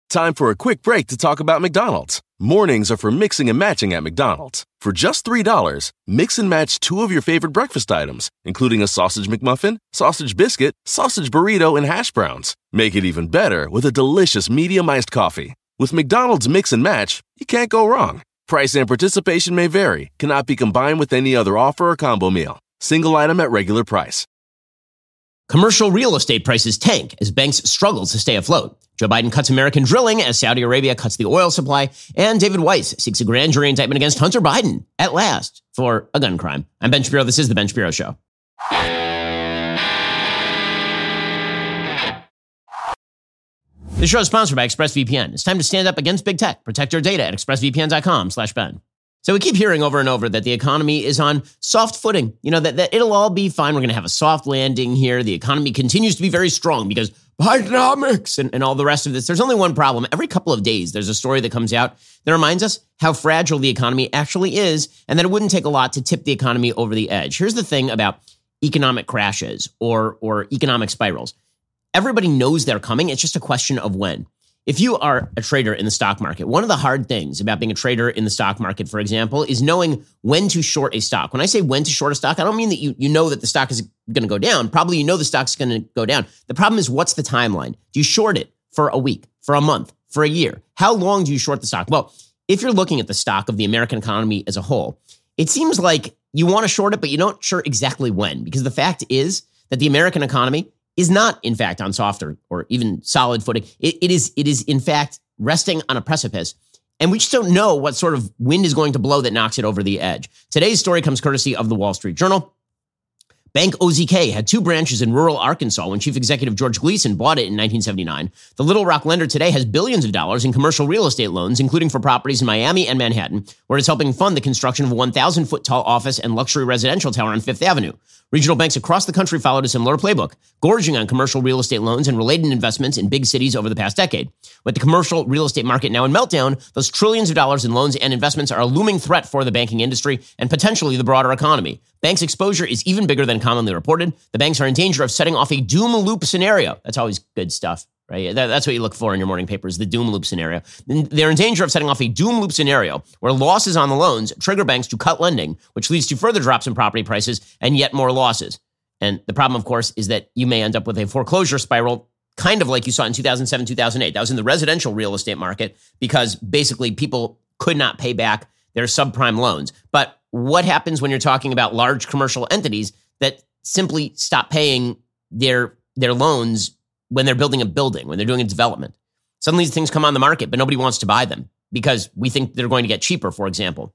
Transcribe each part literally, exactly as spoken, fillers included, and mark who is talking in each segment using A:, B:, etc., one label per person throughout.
A: Time for a quick break to talk about McDonald's. Mornings are for mixing and matching at McDonald's. For just three dollars, mix and match two of your favorite breakfast items, including a sausage McMuffin, sausage biscuit, sausage burrito, and hash browns. Make it even better with a delicious medium iced coffee. With McDonald's Mix and Match, you can't go wrong. Price and participation may vary, cannot be combined with any other offer or combo meal. Single item at regular price.
B: Commercial real estate prices tank as banks struggle to stay afloat. Joe Biden cuts American drilling as Saudi Arabia cuts the oil supply. And David Weiss seeks a grand jury indictment against Hunter Biden, at last, for a gun crime. I'm Ben Shapiro. This is The Ben Shapiro Show. This show is sponsored by ExpressVPN. It's time to stand up against big tech. Protect your data at expressvpn.com slash Ben. So we keep hearing over and over that the economy is on soft footing, you know, that, that it'll all be fine. We're going to have a soft landing here. The economy continues to be very strong because Bidenomics and, and all the rest of this. There's only one problem. Every couple of days, there's a story that comes out that reminds us how fragile the economy actually is and that it wouldn't take a lot to tip the economy over the edge. Here's the thing about economic crashes or, or economic spirals. Everybody knows they're coming. It's just a question of when. If you are a trader in the stock market, one of the hard things about being a trader in the stock market, for example, is knowing when to short a stock. When I say when to short a stock, I don't mean that you, you know that the stock is going to go down. Probably you know the stock's going to go down. The problem is, what's the timeline? Do you short it for a week, for a month, for a year? How long do you short the stock? Well, if you're looking at the stock of the American economy as a whole, it seems like you want to short it, but you're not sure exactly when, because the fact is that the American economy is not, in fact, on soft or, or even solid footing. It, it is, it is, in fact, resting on a precipice. And we just don't know what sort of wind is going to blow that knocks it over the edge. Today's story comes courtesy of the Wall Street Journal. Bank O Z K had two branches in rural Arkansas when Chief Executive George Gleason bought it in nineteen seventy-nine. The Little Rock lender today has billions of dollars in commercial real estate loans, including for properties in Miami and Manhattan, where it's helping fund the construction of a one thousand foot tall office and luxury residential tower on Fifth Avenue. Regional banks across the country followed a similar playbook, gorging on commercial real estate loans and related investments in big cities over the past decade. With the commercial real estate market now in meltdown, those trillions of dollars in loans and investments are a looming threat for the banking industry and potentially the broader economy. Banks' exposure is even bigger than commonly reported. The banks are in danger of setting off a doom loop scenario. That's always good stuff, right? That, that's what you look for in your morning papers, the doom loop scenario. They're in danger of setting off a doom loop scenario where losses on the loans trigger banks to cut lending, which leads to further drops in property prices and yet more losses. And the problem, of course, is that you may end up with a foreclosure spiral, kind of like you saw in two thousand seven, two thousand eight. That was in the residential real estate market because basically people could not pay back their subprime loans. But what happens when you're talking about large commercial entities that simply stop paying their their loans when they're building a building, when they're doing a development? Suddenly these things come on the market, but nobody wants to buy them because we think they're going to get cheaper, for example.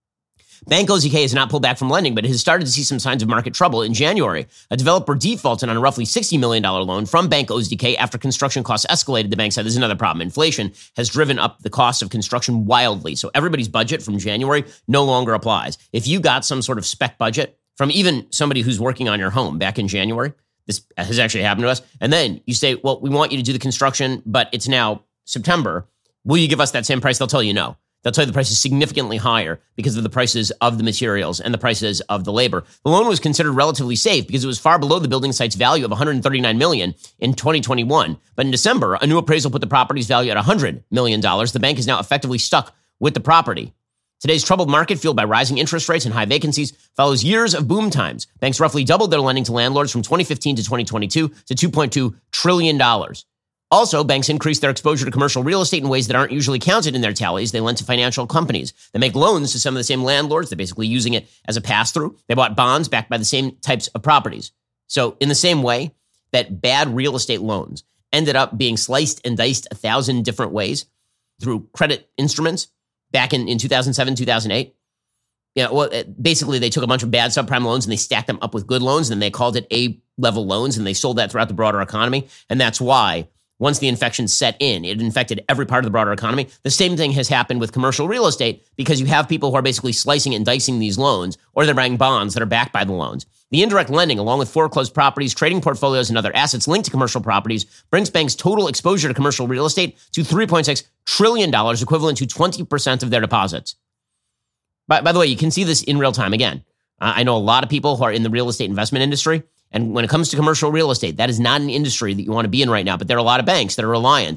B: Bank O Z K has not pulled back from lending, but it has started to see some signs of market trouble. In January, a developer defaulted on a roughly sixty million dollars loan from Bank O Z K after construction costs escalated. The bank said there's another problem. Inflation has driven up the cost of construction wildly. So everybody's budget from January no longer applies. If you got some sort of spec budget from even somebody who's working on your home back in January, this has actually happened to us, and then you say, well, we want you to do the construction, but it's now September. Will you give us that same price? They'll tell you no. They'll tell you the price is significantly higher because of the prices of the materials and the prices of the labor. The loan was considered relatively safe because it was far below the building site's value of one hundred thirty-nine million dollars in twenty twenty-one. But in December, a new appraisal put the property's value at one hundred million dollars. The bank is now effectively stuck with the property. Today's troubled market, fueled by rising interest rates and high vacancies, follows years of boom times. Banks roughly doubled their lending to landlords from twenty fifteen to twenty twenty-two to two point two trillion dollars. Also, banks increased their exposure to commercial real estate in ways that aren't usually counted in their tallies. They lent to financial companies. They make loans to some of the same landlords. They're basically using it as a pass-through. They bought bonds backed by the same types of properties. So in the same way that bad real estate loans ended up being sliced and diced a thousand different ways through credit instruments back in, in two thousand seven, two thousand eight, you know, well, basically they took a bunch of bad subprime loans and they stacked them up with good loans, and they called it A-level loans, and they sold that throughout the broader economy. And that's why once the infection set in, it infected every part of the broader economy. The same thing has happened with commercial real estate because you have people who are basically slicing and dicing these loans, or they're buying bonds that are backed by the loans. The indirect lending, along with foreclosed properties, trading portfolios, and other assets linked to commercial properties, brings banks' total exposure to commercial real estate to three point six trillion dollars, equivalent to twenty percent of their deposits. By, by the way, you can see this in real time again. Uh, I know a lot of people who are in the real estate investment industry. And when it comes to commercial real estate, that is not an industry that you want to be in right now. But there are a lot of banks that are reliant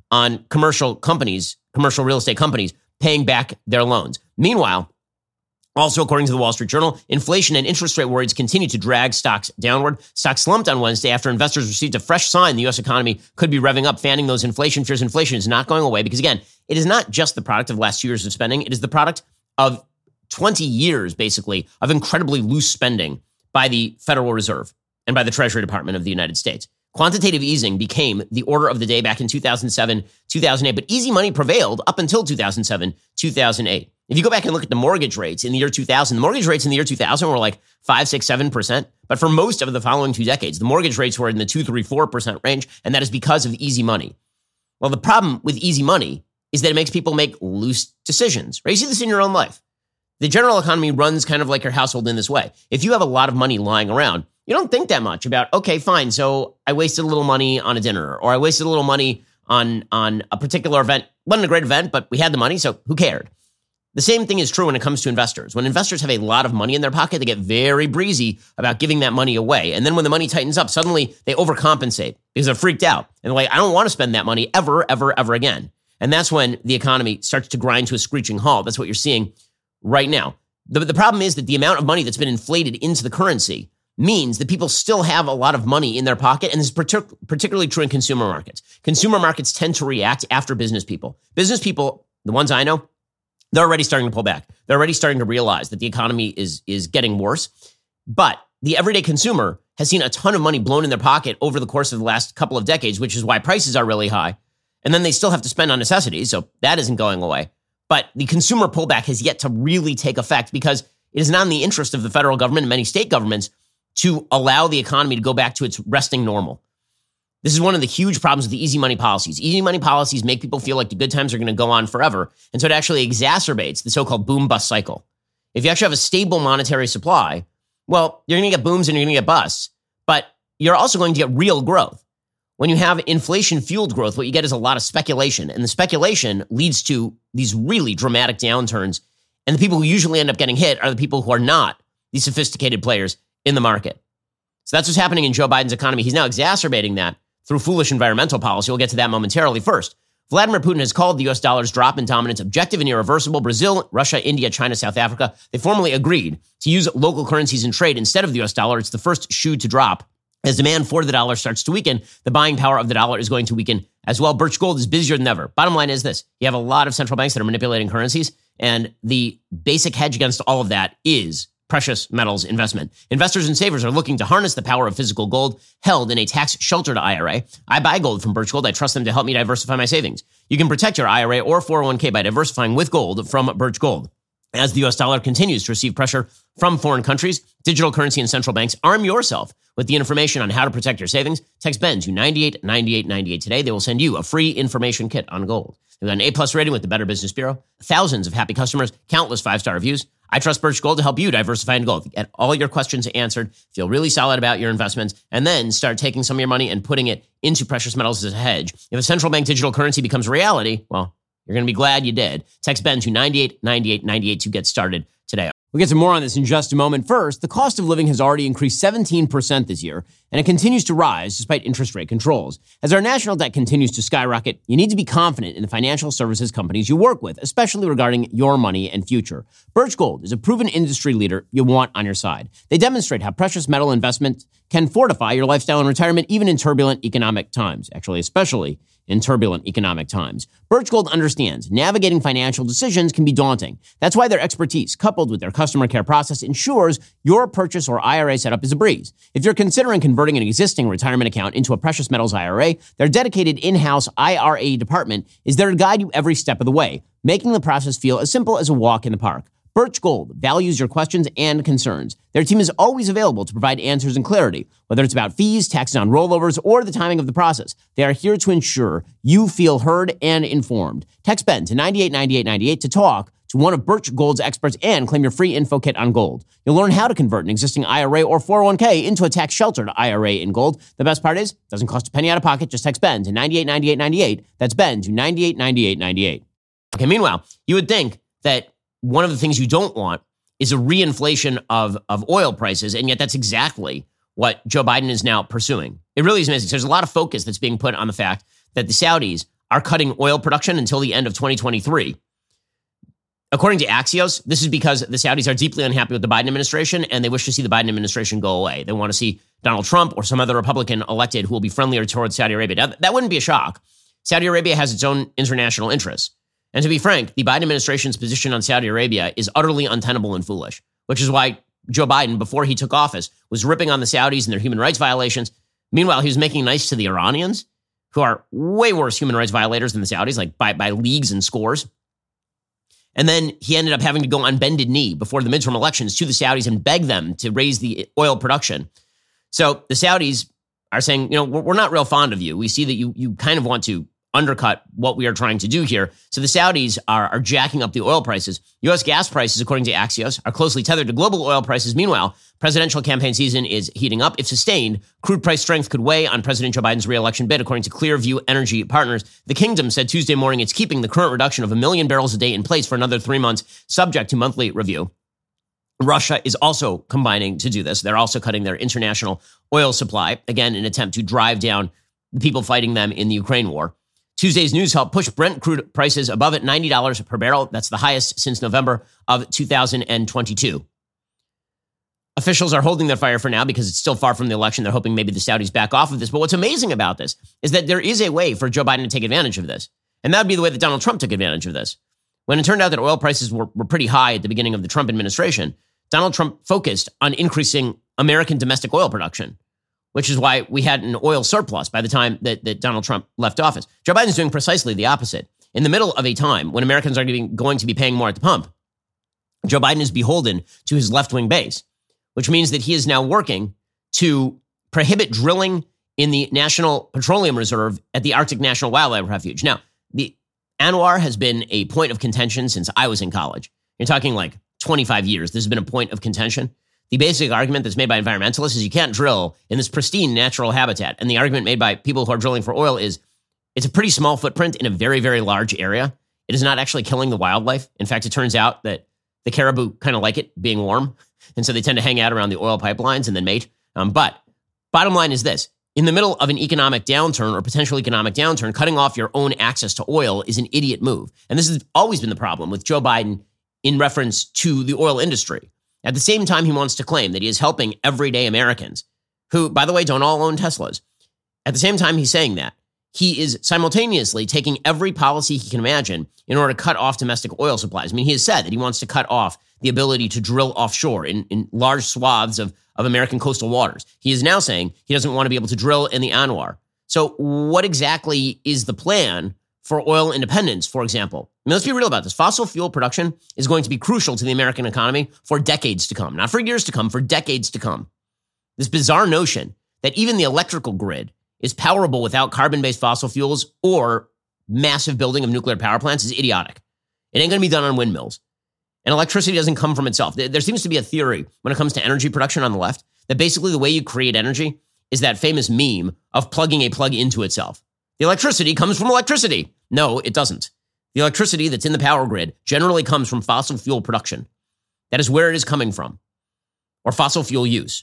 B: on commercial companies, commercial real estate companies paying back their loans. Meanwhile, also, according to the Wall Street Journal, inflation and interest rate worries continue to drag stocks downward. Stocks slumped on Wednesday after investors received a fresh sign the U S economy could be revving up, fanning those inflation fears. Inflation is not going away because, again, it is not just the product of the last two years of spending. It is the product of twenty years, basically, of incredibly loose spending by the Federal Reserve and by the Treasury Department of the United States. Quantitative easing became the order of the day back in two thousand seven, two thousand eight, but easy money prevailed up until two thousand seven, two thousand eight. If you go back and look at the mortgage rates in the year two thousand, the mortgage rates in the year two thousand were like five, six, seven percent. But for most of the following two decades, the mortgage rates were in the two, three, four percent range, and that is because of easy money. Well, the problem with easy money is that it makes people make loose decisions, right? You see this in your own life. The general economy runs kind of like your household in this way. If you have a lot of money lying around, you don't think that much about, okay, fine, so I wasted a little money on a dinner, or I wasted a little money on, on a particular event. Wasn't a great event, but we had the money, so who cared? The same thing is true when it comes to investors. When investors have a lot of money in their pocket, they get very breezy about giving that money away. And then when the money tightens up, suddenly they overcompensate because they're freaked out. And they're like, I don't want to spend that money ever, ever, ever again. And that's when the economy starts to grind to a screeching halt. That's what you're seeing right now. The, the problem is that the amount of money that's been inflated into the currency means that people still have a lot of money in their pocket. And this is partic- particularly true in consumer markets. Consumer markets tend to react after business people. Business people, the ones I know, they're already starting to pull back. They're already starting to realize that the economy is, is getting worse. But the everyday consumer has seen a ton of money blown in their pocket over the course of the last couple of decades, which is why prices are really high. And then they still have to spend on necessities, so that isn't going away. But the consumer pullback has yet to really take effect because it is not in the interest of the federal government and many state governments to allow the economy to go back to its resting normal. This is one of the huge problems with the easy money policies. Easy money policies make people feel like the good times are going to go on forever. And so it actually exacerbates the so-called boom-bust cycle. If you actually have a stable monetary supply, well, you're going to get booms and you're going to get busts, but you're also going to get real growth. When you have inflation-fueled growth, what you get is a lot of speculation. And the speculation leads to these really dramatic downturns. And the people who usually end up getting hit are the people who are not the sophisticated players in the market. So that's what's happening in Joe Biden's economy. He's now exacerbating that through foolish environmental policy. We'll get to that momentarily. First, Vladimir Putin has called the U S dollar's drop in dominance objective and irreversible. Brazil, Russia, India, China, South Africa, they formally agreed to use local currencies in trade instead of the U S dollar. It's the first shoe to drop. As demand for the dollar starts to weaken, the buying power of the dollar is going to weaken as well. Birch Gold is busier than ever. Bottom line is this. You have a lot of central banks that are manipulating currencies, and the basic hedge against all of that is precious metals investment. Investors and savers are looking to harness the power of physical gold held in a tax-sheltered I R A. I buy gold from Birch Gold. I trust them to help me diversify my savings. You can protect your I R A or four oh one k by diversifying with gold from Birch Gold. As the U S dollar continues to receive pressure from foreign countries, digital currency and central banks, arm yourself with the information on how to protect your savings. Text Ben to nine eight nine eight nine eight today. They will send you a free information kit on gold. They've got an A-plus rating with the Better Business Bureau, thousands of happy customers, countless five-star reviews. I trust Birch Gold to help you diversify in gold. Get all your questions answered, feel really solid about your investments, and then start taking some of your money and putting it into precious metals as a hedge. If a central bank digital currency becomes reality, well, you're going to be glad you did. Text Ben to nine eight nine eight nine eight to get started today. We'll get to more on this in just a moment. First, the cost of living has already increased seventeen percent this year, and it continues to rise despite interest rate controls. As our national debt continues to skyrocket, you need to be confident in the financial services companies you work with, especially regarding your money and future. Birch Gold is a proven industry leader you want on your side. They demonstrate how precious metal investment can fortify your lifestyle and retirement even in turbulent economic times, actually, especially in turbulent economic times. Birch Gold understands navigating financial decisions can be daunting. That's why their expertise, coupled with their customer care process, ensures your purchase or I R A setup is a breeze. If you're considering converting an existing retirement account into a precious metals I R A, their dedicated in-house I R A department is there to guide you every step of the way, making the process feel as simple as a walk in the park. Birch Gold values your questions and concerns. Their team is always available to provide answers and clarity, whether it's about fees, taxes on rollovers, or the timing of the process. They are here to ensure you feel heard and informed. Text Ben to nine eight nine eight nine eight to talk to one of Birch Gold's experts and claim your free info kit on gold. You'll learn how to convert an existing I R A or four oh one k into a tax-sheltered I R A in gold. The best part is, it doesn't cost a penny out of pocket. Just text Ben to nine eight nine eight nine eight. That's Ben to nine eight nine eight nine eight. Okay, meanwhile, you would think that one of the things you don't want is a reinflation of, of oil prices, and yet that's exactly what Joe Biden is now pursuing. It really is amazing. So there's a lot of focus that's being put on the fact that the Saudis are cutting oil production until the end of twenty twenty-three. According to Axios, this is because the Saudis are deeply unhappy with the Biden administration and they wish to see the Biden administration go away. They want to see Donald Trump or some other Republican elected who will be friendlier towards Saudi Arabia. Now, that wouldn't be a shock. Saudi Arabia has its own international interests. And to be frank, the Biden administration's position on Saudi Arabia is utterly untenable and foolish, which is why Joe Biden, before he took office, was ripping on the Saudis and their human rights violations. Meanwhile, he was making nice to the Iranians, who are way worse human rights violators than the Saudis, like by, by leagues and scores. And then he ended up having to go on bended knee before the midterm elections to the Saudis and beg them to raise the oil production. So the Saudis are saying, you know, we're not real fond of you. We see that you you kind of want to undercut what we are trying to do here. So the Saudis are, are jacking up the oil prices. U S gas prices, according to Axios, are closely tethered to global oil prices. Meanwhile, presidential campaign season is heating up. If sustained, crude price strength could weigh on President Joe Biden's re-election bid, according to Clearview Energy Partners. The Kingdom said Tuesday morning it's keeping the current reduction of a million barrels a day in place for another three months, subject to monthly review. Russia is also combining to do this. They're also cutting their international oil supply, again, in an attempt to drive down the people fighting them in the Ukraine war. Tuesday's news helped push Brent crude prices above at ninety dollars per barrel. That's the highest since November of two thousand twenty-two. Officials are holding their fire for now because it's still far from the election. They're hoping maybe the Saudis back off of this. But what's amazing about this is that there is a way for Joe Biden to take advantage of this. And that would be the way that Donald Trump took advantage of this. When it turned out that oil prices were, were pretty high at the beginning of the Trump administration, Donald Trump focused on increasing American domestic oil production, which is why we had an oil surplus by the time that, that Donald Trump left office. Joe Biden's doing precisely the opposite. In the middle of a time when Americans are going to be paying more at the pump, Joe Biden is beholden to his left-wing base, which means that he is now working to prohibit drilling in the National Petroleum Reserve at the Arctic National Wildlife Refuge. Now, the ANWR has been a point of contention since I was in college. You're talking like twenty-five years. This has been a point of contention. The basic argument that's made by environmentalists is you can't drill in this pristine natural habitat. And the argument made by people who are drilling for oil is it's a pretty small footprint in a very, very large area. It is not actually killing the wildlife. In fact, it turns out that the caribou kind of like it being warm. And so they tend to hang out around the oil pipelines and then mate. Um, but bottom line is this. In the middle of an economic downturn or potential economic downturn, cutting off your own access to oil is an idiot move. And this has always been the problem with Joe Biden in reference to the oil industry. At the same time, he wants to claim that he is helping everyday Americans who, by the way, don't all own Teslas. At the same time he's saying that, he is simultaneously taking every policy he can imagine in order to cut off domestic oil supplies. I mean, he has said that he wants to cut off the ability to drill offshore in, in large swaths of, of American coastal waters. He is now saying he doesn't want to be able to drill in the ANWR. So what exactly is the plan for oil independence, for example? I mean, let's be real about this. Fossil fuel production is going to be crucial to the American economy for decades to come. Not for years to come, for decades to come. This bizarre notion that even the electrical grid is powerable without carbon-based fossil fuels or massive building of nuclear power plants is idiotic. It ain't going to be done on windmills. And electricity doesn't come from itself. There seems to be a theory when it comes to energy production on the left that basically the way you create energy is that famous meme of plugging a plug into itself. The electricity comes from electricity. No, it doesn't. The electricity that's in the power grid generally comes from fossil fuel production. That is where it is coming from, or fossil fuel use.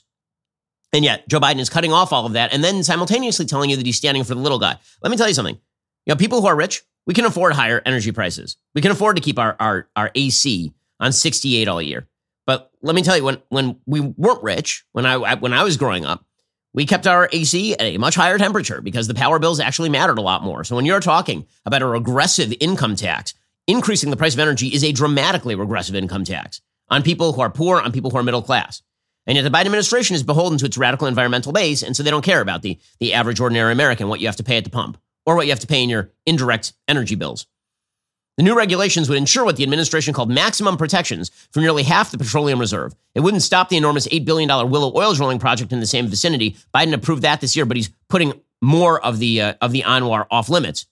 B: And yet, Joe Biden is cutting off all of that and then simultaneously telling you that he's standing for the little guy. Let me tell you something. You know, people who are rich, we can afford higher energy prices. We can afford to keep our, our, our A C on sixty-eight all year. But let me tell you, when, when we weren't rich, when I, when I was growing up, we kept our A C at a much higher temperature because the power bills actually mattered a lot more. So when you're talking about a regressive income tax, increasing the price of energy is a dramatically regressive income tax on people who are poor, on people who are middle class. And yet the Biden administration is beholden to its radical environmental base, and so they don't care about the, the average ordinary American, what you have to pay at the pump, or what you have to pay in your indirect energy bills. The new regulations would ensure what the administration called maximum protections for nearly half the petroleum reserve. It wouldn't stop the enormous eight billion dollars Willow oil drilling project in the same vicinity. Biden approved that this year, but he's putting more of the uh, of the ANWR off limits.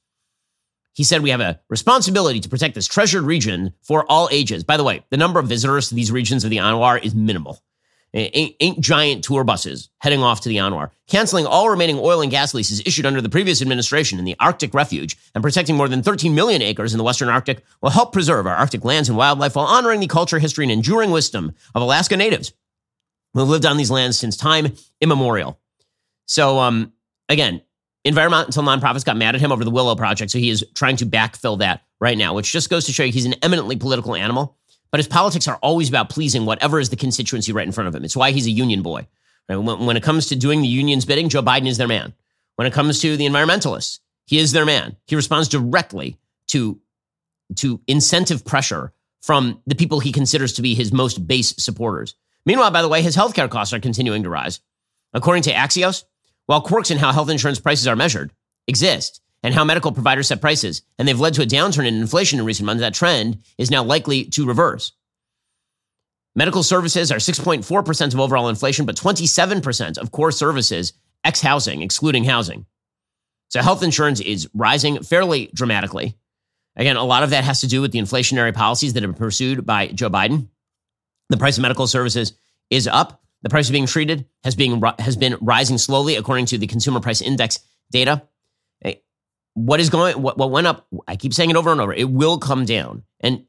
B: He said we have a responsibility to protect this treasured region for all ages. By the way, the number of visitors to these regions of the ANWR is minimal. Ain't, ain't giant tour buses heading off to the ANWR. Canceling all remaining oil and gas leases issued under the previous administration in the Arctic Refuge and protecting more than thirteen million acres in the Western Arctic will help preserve our Arctic lands and wildlife while honoring the culture, history, and enduring wisdom of Alaska natives who have lived on these lands since time immemorial. So, um, again, Environmental nonprofits got mad at him over the Willow Project, so he is trying to backfill that right now, which just goes to show you he's an eminently political animal, but his politics are always about pleasing whatever is the constituency right in front of him. It's why he's a union boy. When, when it comes to doing the union's bidding, Joe Biden is their man. When it comes to the environmentalists, he is their man. He responds directly to, to incentive pressure from the people he considers to be his most base supporters. Meanwhile, by the way, his healthcare costs are continuing to rise. According to Axios, while quirks in how health insurance prices are measured exist and how medical providers set prices, and they've led to a downturn in inflation in recent months, that trend is now likely to reverse. Medical services are six point four percent of overall inflation, but twenty-seven percent of core services, ex-housing, excluding housing. So health insurance is rising fairly dramatically. Again, a lot of that has to do with the inflationary policies that have been pursued by Joe Biden. The price of medical services is up. The price of being treated has been, has been rising slowly, according to the Consumer Price Index data. What is going, what, what went up, I keep saying it over and over, it will come down. And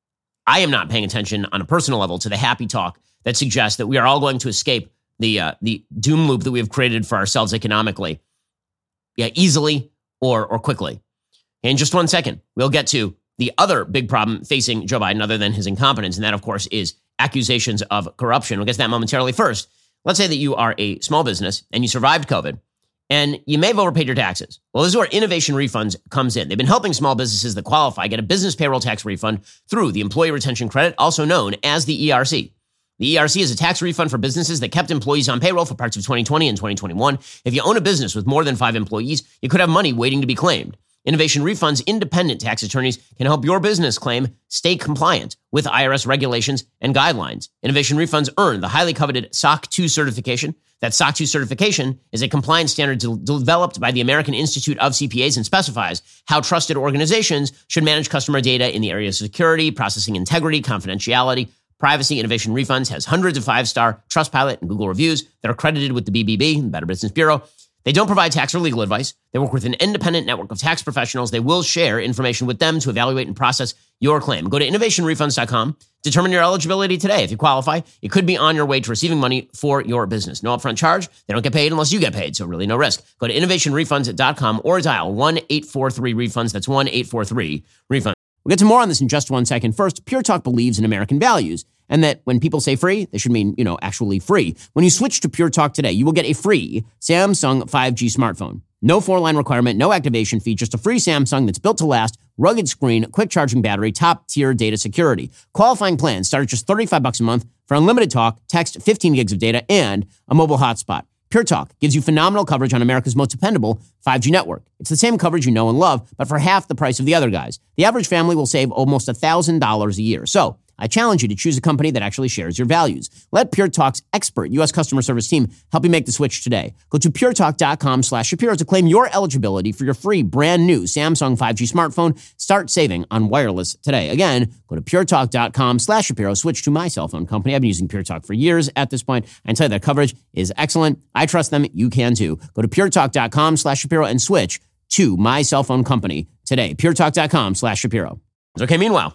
B: I am not paying attention on a personal level to the happy talk that suggests that we are all going to escape the uh, the doom loop that we have created for ourselves economically, yeah, easily or or quickly. In just one second, we'll get to the other big problem facing Joe Biden other than his incompetence, and that, of course, is accusations of corruption. We'll get to that momentarily. First, let's say that you are a small business and you survived COVID and you may have overpaid your taxes. Well, this is where Innovation Refunds comes in. They've been helping small businesses that qualify get a business payroll tax refund through the Employee Retention Credit, also known as the E R C. The E R C is a tax refund for businesses that kept employees on payroll for parts of twenty twenty and twenty twenty-one. If you own a business with more than five employees, you could have money waiting to be claimed. Innovation Refunds independent tax attorneys can help your business claim stay compliant with I R S regulations and guidelines. Innovation Refunds earn the highly coveted S O C two certification. That S O C two certification is a compliance standard de- developed by the American Institute of C P As and specifies how trusted organizations should manage customer data in the areas of security, processing integrity, confidentiality, privacy. Innovation Refunds has hundreds of five-star Trustpilot and Google reviews that are credited with the B B B, Better Business Bureau. They don't provide tax or legal advice. They work with an independent network of tax professionals. They will share information with them to evaluate and process your claim. Go to innovation refunds dot com. Determine your eligibility today. If you qualify, you could be on your way to receiving money for your business. No upfront charge. They don't get paid unless you get paid, so really no risk. Go to innovation refunds dot com or dial one eight four three refunds. That's one eight four three refunds. We'll get to more on this in just one second. First, Pure Talk believes in American values, and that when people say free, they should mean, you know, actually free. When you switch to Pure Talk today, you will get a free Samsung five G smartphone. No four-line requirement, no activation fee, just a free Samsung that's built to last, rugged screen, quick charging battery, top-tier data security. Qualifying plans start at just thirty-five bucks a month for unlimited talk, text, fifteen gigs of data, and a mobile hotspot. Pure Talk gives you phenomenal coverage on America's most dependable five G network. It's the same coverage you know and love, but for half the price of the other guys. The average family will save almost one thousand dollars a year. So I challenge you to choose a company that actually shares your values. Let Pure Talk's expert U S customer service team help you make the switch today. Go to pure talk dot com slash Shapiro to claim your eligibility for your free brand new Samsung five G smartphone. Start saving on wireless today. Again, go to pure talk dot com slash Shapiro. Switch to my cell phone company. I've been using Pure Talk for years at this point. I can tell you that coverage is excellent. I trust them. You can too. Go to pure talk dot com slash Shapiro and switch to my cell phone company today. pure talk dot com slash Shapiro. Okay, meanwhile,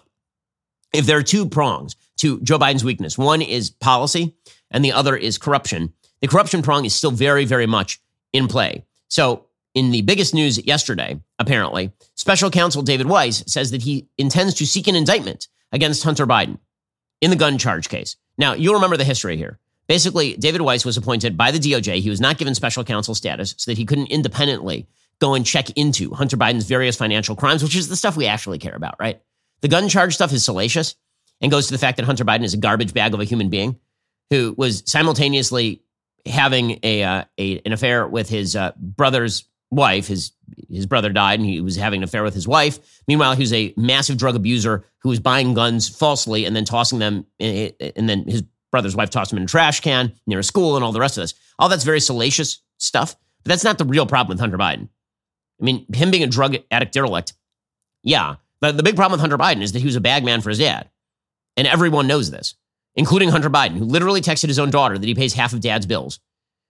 B: if there are two prongs to Joe Biden's weakness, one is policy and the other is corruption. The corruption prong is still very, very much in play. So in the biggest news yesterday, apparently, special counsel David Weiss says that he intends to seek an indictment against Hunter Biden in the gun charge case. Now, you'll remember the history here. Basically, David Weiss was appointed by the D O J. He was not given special counsel status so that he couldn't independently go and check into Hunter Biden's various financial crimes, which is the stuff we actually care about, right? The gun charge stuff is salacious and goes to the fact that Hunter Biden is a garbage bag of a human being who was simultaneously having a, uh, a an affair with his uh, brother's wife. His his brother died, and he was having an affair with his wife. Meanwhile, he was a massive drug abuser who was buying guns falsely and then tossing them, in, and then his brother's wife tossed him in a trash can near a school and all the rest of this. All that's very salacious stuff, but that's not the real problem with Hunter Biden. I mean, him being a drug addict derelict, yeah. But the big problem with Hunter Biden is that he was a bag man for his dad. And everyone knows this, including Hunter Biden, who literally texted his own daughter that he pays half of dad's bills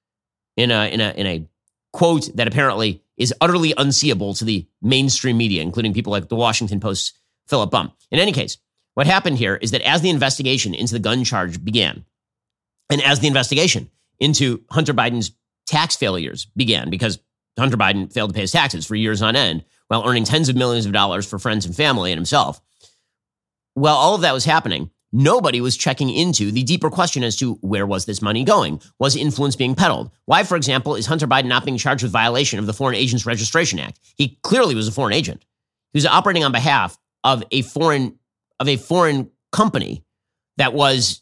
B: in a, in a, in a quote that apparently is utterly unseeable to the mainstream media, including people like the Washington Post's Philip Bum. In any case, what happened here is that as the investigation into the gun charge began, and as the investigation into Hunter Biden's tax failures began, because Hunter Biden failed to pay his taxes for years on end while earning tens of millions of dollars for friends and family and himself. While all of that was happening, nobody was checking into the deeper question as to where was this money going? Was influence being peddled? Why, for example, is Hunter Biden not being charged with violation of the Foreign Agents Registration Act? He clearly was a foreign agent. He was operating on behalf of a foreign of a foreign company that was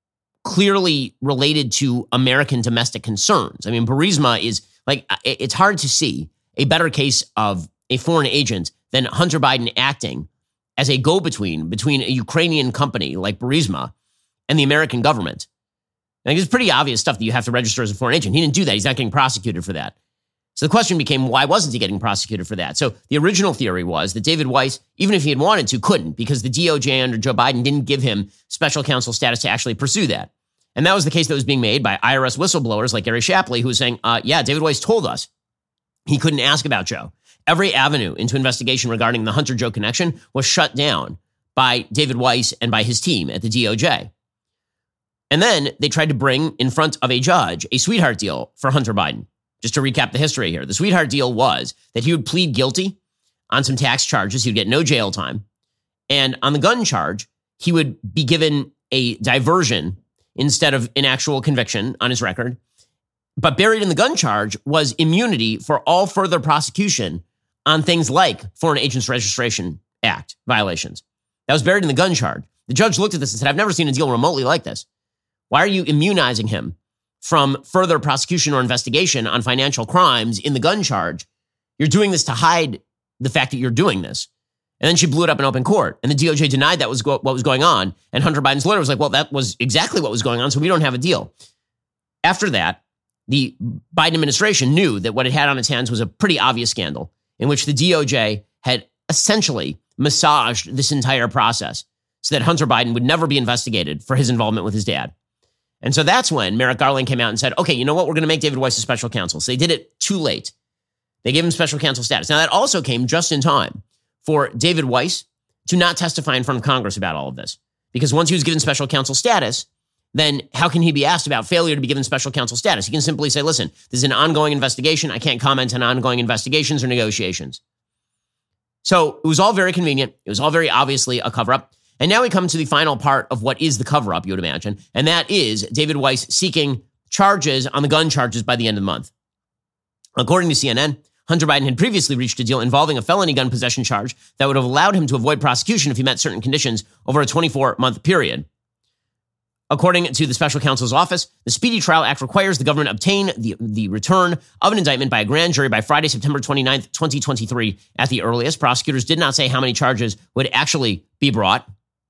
B: clearly related to American domestic concerns. I mean, Burisma is like, it's hard to see a better case of a foreign agent than Hunter Biden acting as a go-between between a Ukrainian company like Burisma and the American government. I think it's pretty obvious stuff that you have to register as a foreign agent. He didn't do that. He's not getting prosecuted for that. So the question became, why wasn't he getting prosecuted for that? So the original theory was that David Weiss, even if he had wanted to, couldn't, because the D O J under Joe Biden didn't give him special counsel status to actually pursue that. And that was the case that was being made by I R S whistleblowers like Gary Shapley, who was saying, uh, yeah, David Weiss told us he couldn't ask about Joe. Every avenue into investigation regarding the Hunter-Joe connection was shut down by David Weiss and by his team at the D O J. And then they tried to bring in front of a judge a sweetheart deal for Hunter Biden. Just to recap the history here, the sweetheart deal was that he would plead guilty on some tax charges. He would get no jail time. And on the gun charge, he would be given a diversion instead of an actual conviction on his record. But buried in the gun charge was immunity for all further prosecution on things like Foreign Agents Registration Act violations. That was buried in the gun charge. The judge looked at this and said, I've never seen a deal remotely like this. Why are you immunizing him from further prosecution or investigation on financial crimes in the gun charge? You're doing this to hide the fact that you're doing this. And then she blew it up in open court. And the D O J denied that was go- what was going on. And Hunter Biden's lawyer was like, well, that was exactly what was going on, so we don't have a deal. After that, the Biden administration knew that what it had on its hands was a pretty obvious scandal in which the D O J had essentially massaged this entire process so that Hunter Biden would never be investigated for his involvement with his dad. And so that's when Merrick Garland came out and said, okay, you know what? We're going to make David Weiss a special counsel. So they did it too late. They gave him special counsel status. Now, that also came just in time for David Weiss to not testify in front of Congress about all of this. Because once he was given special counsel status, then how can he be asked about failure to be given special counsel status? He can simply say, listen, this is an ongoing investigation. I can't comment on ongoing investigations or negotiations. So it was all very convenient. It was all very obviously a cover-up. And now we come to the final part of what is the cover-up, you would imagine, and that is David Weiss seeking charges on the gun charges by the end of the month. According to C N N, Hunter Biden had previously reached a deal involving a felony gun possession charge that would have allowed him to avoid prosecution if he met certain conditions over a twenty-four month period. According to the special counsel's office, the Speedy Trial Act requires the government obtain the, the return of an indictment by a grand jury by Friday, September twenty-ninth, twenty twenty-three at the earliest. Prosecutors did not say how many charges would actually be brought.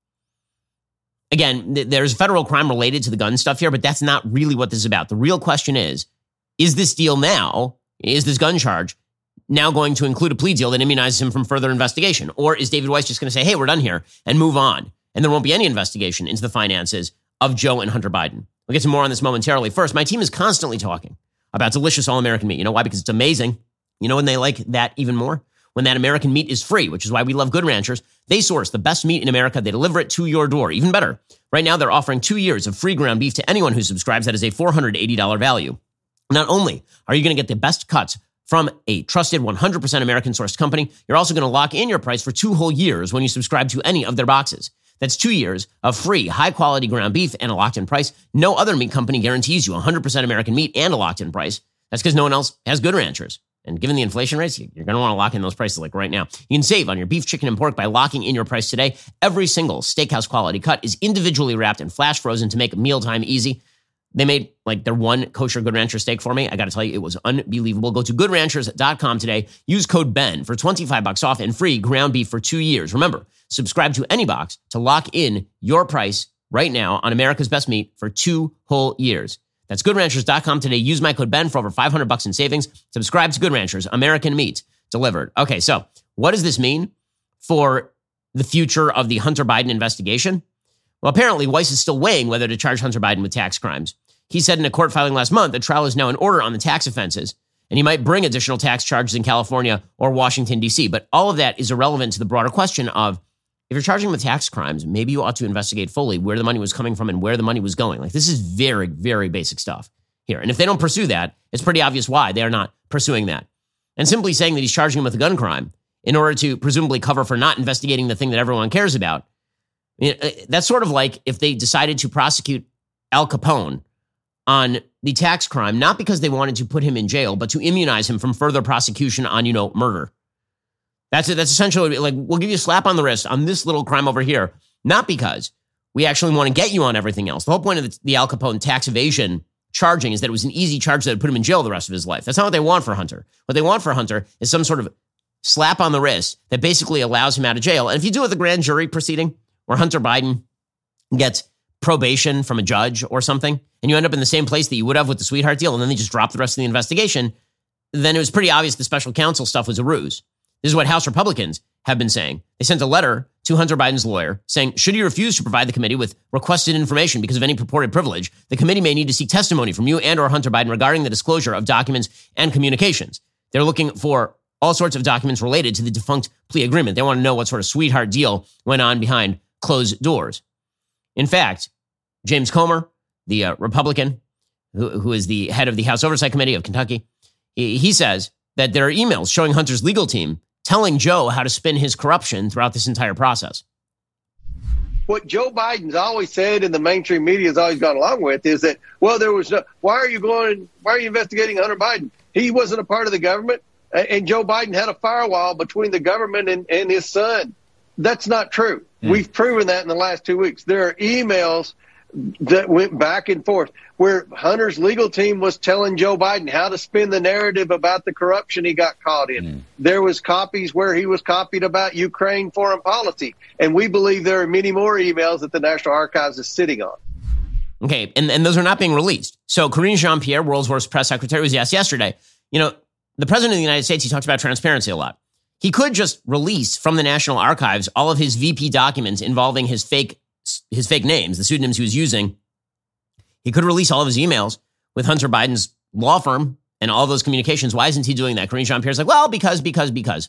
B: Again, th- there's federal crime related to the gun stuff here, but that's not really what this is about. The real question is, is this deal now, is this gun charge now going to include a plea deal that immunizes him from further investigation? Or is David Weiss just going to say, hey, we're done here and move on? And there won't be any investigation into the finances of Joe and Hunter Biden. We'll get to more on this momentarily. First, my team is constantly talking about delicious all-American meat. You know why? Because it's amazing. You know when they like that even more? When that American meat is free, which is why we love Good Ranchers. They source the best meat in America. They deliver it to your door. Even better, right now they're offering two years of free ground beef to anyone who subscribes. That is a four hundred eighty dollars value. Not only are you going to get the best cuts from a trusted one hundred percent American-sourced company, you're also going to lock in your price for two whole years when you subscribe to any of their boxes. That's two years of free, high-quality ground beef and a locked-in price. No other meat company guarantees you one hundred percent American meat and a locked-in price. That's because no one else has Good Ranchers. And given the inflation rates, you're going to want to lock in those prices like right now. You can save on your beef, chicken, and pork by locking in your price today. Every single steakhouse quality cut is individually wrapped and flash frozen to make mealtime easy. They made like their one kosher Good Rancher steak for me. I got to tell you, it was unbelievable. Go to good ranchers dot com today. Use code Ben for twenty-five bucks off and free ground beef for two years. Remember, subscribe to any box to lock in your price right now on America's best meat for two whole years. That's good ranchers dot com today. Use my code Ben for over five hundred bucks in savings. Subscribe to Good Ranchers, American meat delivered. Okay, so what does this mean for the future of the Hunter Biden investigation? Well, apparently Weiss is still weighing whether to charge Hunter Biden with tax crimes. He said in a court filing last month that trial is now in order on the tax offenses, and he might bring additional tax charges in California or Washington, D C. But all of that is irrelevant to the broader question of, if you're charging with tax crimes, maybe you ought to investigate fully where the money was coming from and where the money was going. Like, this is very, very basic stuff here. And if they don't pursue that, it's pretty obvious why they are not pursuing that. And simply saying that he's charging him with a gun crime in order to presumably cover for not investigating the thing that everyone cares about. I mean, that's sort of like if they decided to prosecute Al Capone on the tax crime, not because they wanted to put him in jail, but to immunize him from further prosecution on, you know, murder. That's it. That's essentially like, we'll give you a slap on the wrist on this little crime over here, not because we actually want to get you on everything else. The whole point of the, the Al Capone tax evasion charging is that it was an easy charge that would put him in jail the rest of his life. That's not what they want for Hunter. What they want for Hunter is some sort of slap on the wrist that basically allows him out of jail. And if you do it with a grand jury proceeding where Hunter Biden gets probation from a judge or something, and you end up in the same place that you would have with the sweetheart deal, and then they just drop the rest of the investigation, then it was pretty obvious the special counsel stuff was a ruse. This is what House Republicans have been saying. They sent a letter to Hunter Biden's lawyer saying, should you refuse to provide the committee with requested information because of any purported privilege, the committee may need to seek testimony from you and or Hunter Biden regarding the disclosure of documents and communications. They're looking for all sorts of documents related to the defunct plea agreement. They want to know what sort of sweetheart deal went on behind closed doors. In fact, James Comer, the uh, Republican, who, who is the head of the House Oversight Committee of Kentucky, he, he says that there are emails showing Hunter's legal team telling Joe how to spin his corruption throughout this entire process.
C: What Joe Biden's always said and the mainstream media has always gone along with is that, well, there was no, why are you going, why are you investigating Hunter Biden? He wasn't a part of the government, and Joe Biden had a firewall between the government and, and his son. That's not true. Mm. We've proven that in the last two weeks. There are emails that went back and forth where Hunter's legal team was telling Joe Biden how to spin the narrative about the corruption he got caught in. Mm. There was copies where he was copied about Ukraine foreign policy. And we believe there are many more emails that the National Archives is sitting on.
B: Okay, and, and those are not being released. So Karine Jean-Pierre, world's worst press secretary, was asked yesterday, you know, the president of the United States, he talks about transparency a lot. He could just release from the National Archives all of his V P documents involving his fake his fake names, the pseudonyms he was using. He could release all of his emails with Hunter Biden's law firm and all those communications. Why isn't he doing that? Karine Jean-Pierre's like, well, because, because, because.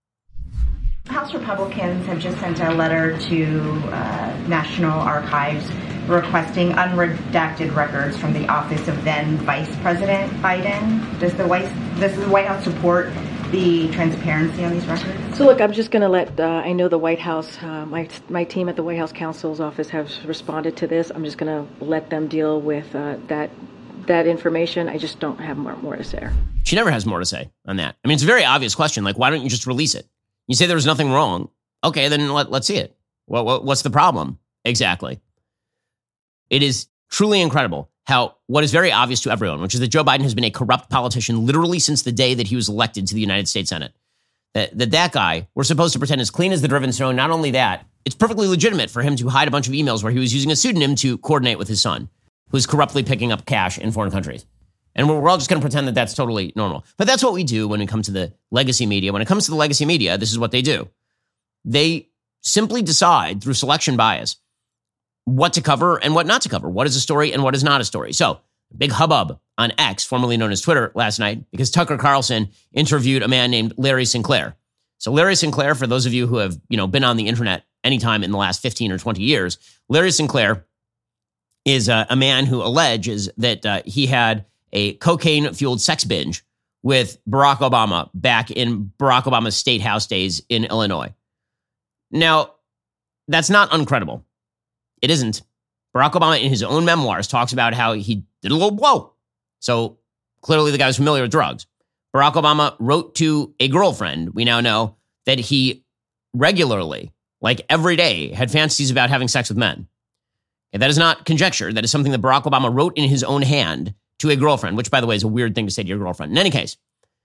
D: House Republicans have just sent a letter to uh, National Archives requesting unredacted records from the office of then Vice President Biden. Does the White, does the White House support the transparency on these records?
E: So look, I'm just going to let, uh, I know the White House, uh, my my team at the White House Counsel's Office has responded to this. I'm just going to let them deal with uh, that that information. I just don't have more, more to say.
B: She never has more to say on that. I mean, it's a very obvious question. Like, why don't you just release it? You say there was nothing wrong. Okay, then let, let's see it. What, what, what's the problem? Exactly. It is truly incredible how what is very obvious to everyone, which is that Joe Biden has been a corrupt politician literally since the day that he was elected to the United States Senate. That that, that guy, we're supposed to pretend is clean as the driven snow. Not only that, it's perfectly legitimate for him to hide a bunch of emails where he was using a pseudonym to coordinate with his son, who's corruptly picking up cash in foreign countries. And we're, we're all just going to pretend that that's totally normal. But that's what we do when it comes to the legacy media. When it comes to the legacy media, this is what they do. They simply decide through selection bias what to cover and what not to cover, what is a story and what is not a story. So, big hubbub on X, formerly known as Twitter, last night, because Tucker Carlson interviewed a man named Larry Sinclair. So Larry Sinclair, for those of you who have, you know, been on the internet anytime in the last fifteen or twenty years, Larry Sinclair is a, a man who alleges that uh, he had a cocaine-fueled sex binge with Barack Obama back in Barack Obama's state house days in Illinois. Now, that's not uncredible. It isn't. Barack Obama, in his own memoirs, talks about how he did a little blow. So clearly the guy was familiar with drugs. Barack Obama wrote to a girlfriend. We now know that he regularly, like every day, had fantasies about having sex with men. And that is not conjecture. That is something that Barack Obama wrote in his own hand to a girlfriend, which, by the way, is a weird thing to say to your girlfriend. In any case,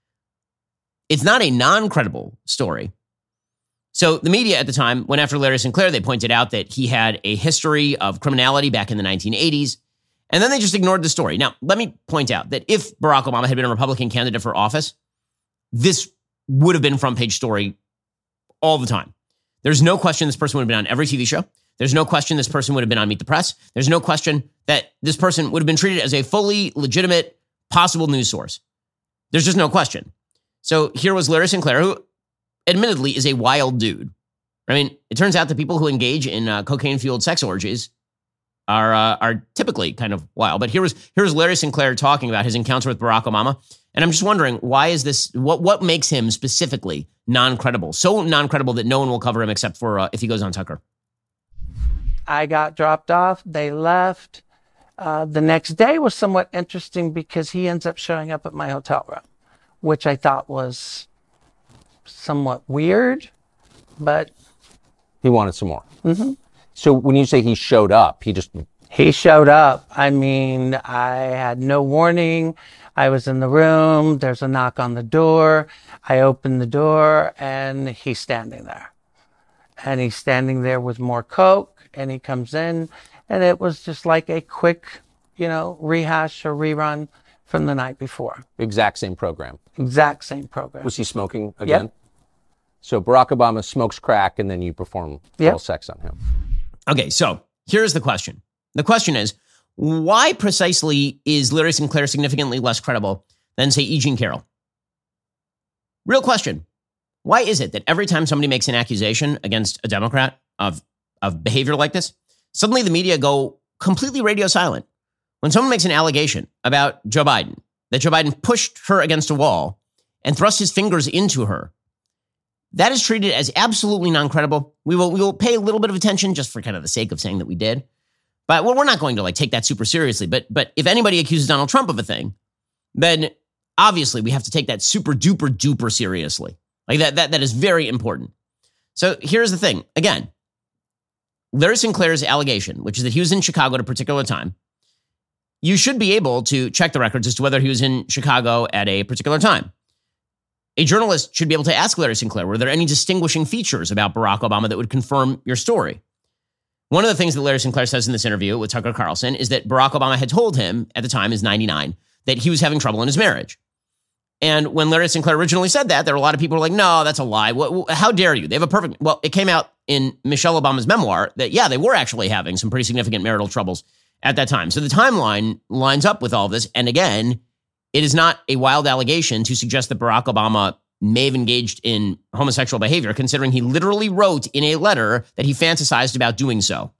B: it's not a non-credible story. So the media at the time went after Larry Sinclair. They pointed out that he had a history of criminality back in the nineteen eighties. And then they just ignored the story. Now, let me point out that if Barack Obama had been a Republican candidate for office, this would have been front page story all the time. There's no question this person would have been on every T V show. There's no question this person would have been on Meet the Press. There's no question that this person would have been treated as a fully legitimate possible news source. There's just no question. So here was Larry Sinclair, who admittedly is a wild dude. I mean, it turns out that people who engage in uh, cocaine-fueled sex orgies are uh, are typically kind of wild. But here was here was Larry Sinclair talking about his encounter with Barack Obama. And I'm just wondering, why is this, what what makes him specifically non-credible? So non-credible that no one will cover him except for uh, if he goes on Tucker.
F: I got dropped off. They left. Uh, the next day was somewhat interesting because he ends up showing up at my hotel room, which I thought was somewhat weird, but...
G: He wanted some more.
F: Mm-hmm.
G: So when you say he showed up, he just...
F: He showed up. I mean, I had no warning. I was in the room. There's a knock on the door. I open the door, and he's standing there. And he's standing there with more Coke, and he comes in, and it was just like a quick, you know, rehash or rerun from the night before.
G: Exact same program.
F: Exact same program.
G: Was he smoking again?
F: Yep.
G: So Barack Obama smokes crack, and then you perform
F: Yep.
G: oral sex on him.
B: Okay, so here's the question. The question is, why precisely is Larry Sinclair significantly less credible than, say, E. Jean Carroll? Real question. Why is it that every time somebody makes an accusation against a Democrat of, of behavior like this, suddenly the media go completely radio silent? When someone makes an allegation about Joe Biden, that Joe Biden pushed her against a wall and thrust his fingers into her, that is treated as absolutely non-credible. We will, we will pay a little bit of attention just for kind of the sake of saying that we did. But well, we're not going to like take that super seriously. But but if anybody accuses Donald Trump of a thing, then obviously we have to take that super duper duper seriously. Like that that that is very important. So here's the thing. Again, Larry Sinclair's allegation, which is that he was in Chicago at a particular time, you should be able to check the records as to whether he was in Chicago at a particular time. A journalist should be able to ask Larry Sinclair, were there any distinguishing features about Barack Obama that would confirm your story? One of the things that Larry Sinclair says in this interview with Tucker Carlson is that Barack Obama had told him at the time, is ninety-nine, that he was having trouble in his marriage. And when Larry Sinclair originally said that, there were a lot of people who were like, no, that's a lie. What, how dare you? They have a perfect... Well, it came out in Michelle Obama's memoir that, yeah, they were actually having some pretty significant marital troubles at that time. So the timeline lines up with all this. And again, it is not a wild allegation to suggest that Barack Obama may have engaged in homosexual behavior, considering he literally wrote in a letter that he fantasized about doing so.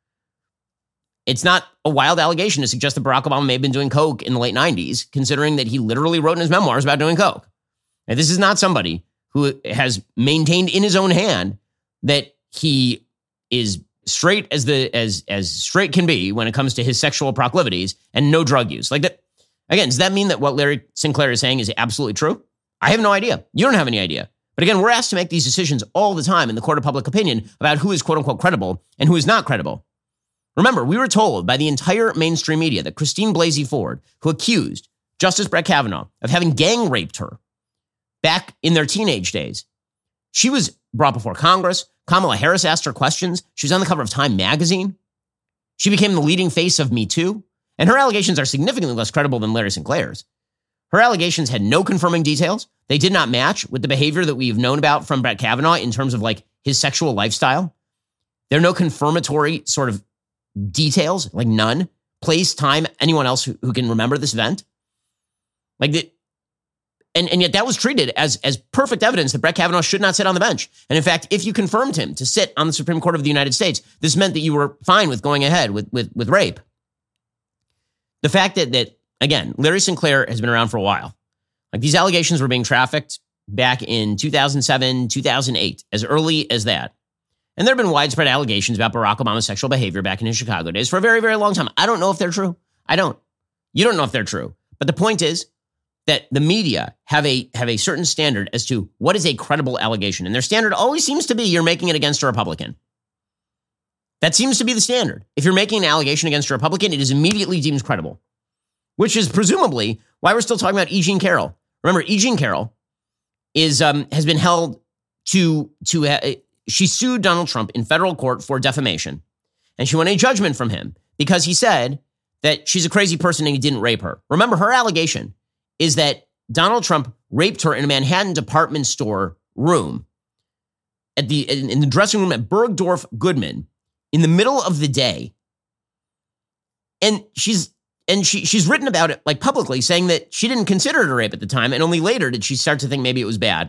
B: It's not a wild allegation to suggest that Barack Obama may have been doing coke in the late nineties, considering that he literally wrote in his memoirs about doing coke. And this is not somebody who has maintained in his own hand that he is straight as the as as straight can be when it comes to his sexual proclivities and no drug use. Like that. Again, does that mean that what Larry Sinclair is saying is absolutely true? I have no idea. You don't have any idea. But again, we're asked to make these decisions all the time in the court of public opinion about who is quote unquote credible and who is not credible. Remember, we were told by the entire mainstream media that Christine Blasey Ford, who accused Justice Brett Kavanaugh of having gang raped her back in their teenage days, she was brought before Congress. Kamala Harris asked her questions. She was on the cover of Time magazine. She became the leading face of Me Too. And her allegations are significantly less credible than Larry Sinclair's. Her allegations had no confirming details. They did not match with the behavior that we've known about from Brett Kavanaugh in terms of like his sexual lifestyle. There are no confirmatory sort of details, like none. Place, time, anyone else who, who can remember this event. Like that. And, and yet that was treated as, as perfect evidence that Brett Kavanaugh should not sit on the bench. And in fact, if you confirmed him to sit on the Supreme Court of the United States, this meant that you were fine with going ahead with, with, with rape. The fact that, that, again, Larry Sinclair has been around for a while. Like these allegations were being trafficked back in two thousand seven, two thousand eight, as early as that. And there have been widespread allegations about Barack Obama's sexual behavior back in his Chicago days for a very, very long time. I don't know if they're true. I don't. You don't know if they're true. But the point is that the media have a have a certain standard as to what is a credible allegation. And their standard always seems to be you're making it against a Republican. That seems to be the standard. If you're making an allegation against a Republican, it is immediately deemed credible, which is presumably why we're still talking about E. Jean Carroll. Remember, E. Jean Carroll is um, has been held to, to uh, she sued Donald Trump in federal court for defamation. And she won a judgment from him because he said that she's a crazy person and he didn't rape her. Remember, her allegation is that Donald Trump raped her in a Manhattan department store room at the in, in the dressing room at Bergdorf Goodman in the middle of the day. And she's and she she's written about it like publicly, saying that she didn't consider it a rape at the time, and only later did she start to think maybe it was bad.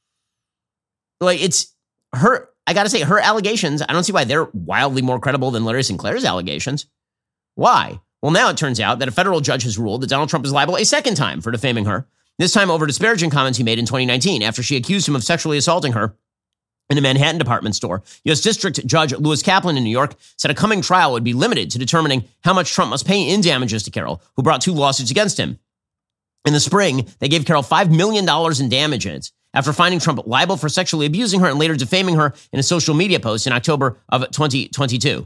B: Like it's her, I gotta say, her allegations, I don't see why they're wildly more credible than Larry Sinclair's allegations. Why? Well, now it turns out that a federal judge has ruled that Donald Trump is liable a second time for defaming her. this time over disparaging comments he made in twenty nineteen after she accused him of sexually assaulting her in a Manhattan department store. U S District Judge Lewis Kaplan in New York said a coming trial would be limited to determining how much Trump must pay in damages to Carroll, who brought two lawsuits against him. In the spring, they gave Carroll five million dollars in damages after finding Trump liable for sexually abusing her and later defaming her in a social media post in October of twenty twenty-two.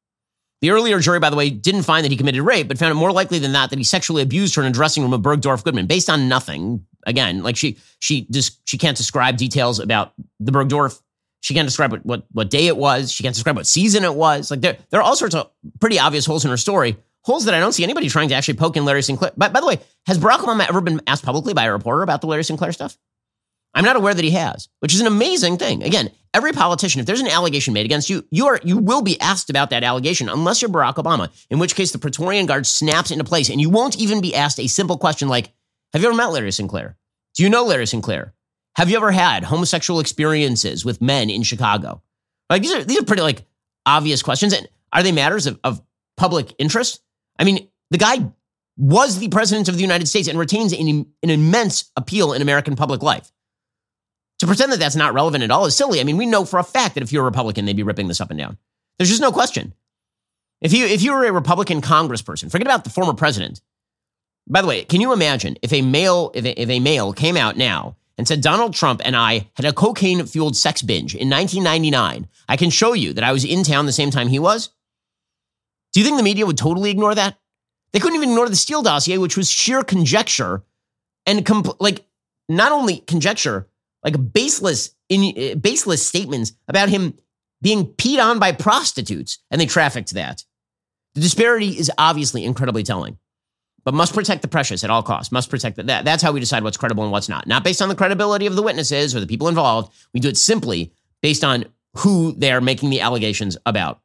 B: The earlier jury, by the way, didn't find that he committed rape, but found it more likely than not that he sexually abused her in a dressing room of Bergdorf Goodman, based on nothing. Again, like she she just she can't describe details about the Bergdorf. She can't describe what, what, what day it was. She can't describe what season it was. Like there, there are all sorts of pretty obvious holes in her story, holes that I don't see anybody trying to actually poke in Larry Sinclair. By, by the way, has Barack Obama ever been asked publicly by a reporter about the Larry Sinclair stuff? I'm not aware that he has, which is an amazing thing. Again, every politician, if there's an allegation made against you, you are you will be asked about that allegation, unless you're Barack Obama, in which case the Praetorian Guard snaps into place and you won't even be asked a simple question like, have you ever met Larry Sinclair? Do you know Larry Sinclair? Have you ever had homosexual experiences with men in Chicago? Like these are these are pretty like obvious questions. And are they matters of, of public interest? I mean, the guy was the president of the United States and retains an, an immense appeal in American public life. To pretend that that's not relevant at all is silly. I mean, we know for a fact that if you're a Republican, they'd be ripping this up and down. There's just no question. If you if you were a Republican congressperson, forget about the former president. By the way, can you imagine if a male if a, if a male came out now and said Donald Trump and I had a cocaine-fueled sex binge in nineteen ninety-nine? I can show you that I was in town the same time he was. Do you think the media would totally ignore that? They couldn't even ignore the Steele dossier, which was sheer conjecture and comp- like not only conjecture, like baseless, in, uh, baseless statements about him being peed on by prostitutes, and they trafficked that. The disparity is obviously incredibly telling, but must protect the precious at all costs. Must protect the, that. That's how we decide what's credible and what's not. Not based on the credibility of the witnesses or the people involved. We do it simply based on who they're making the allegations about.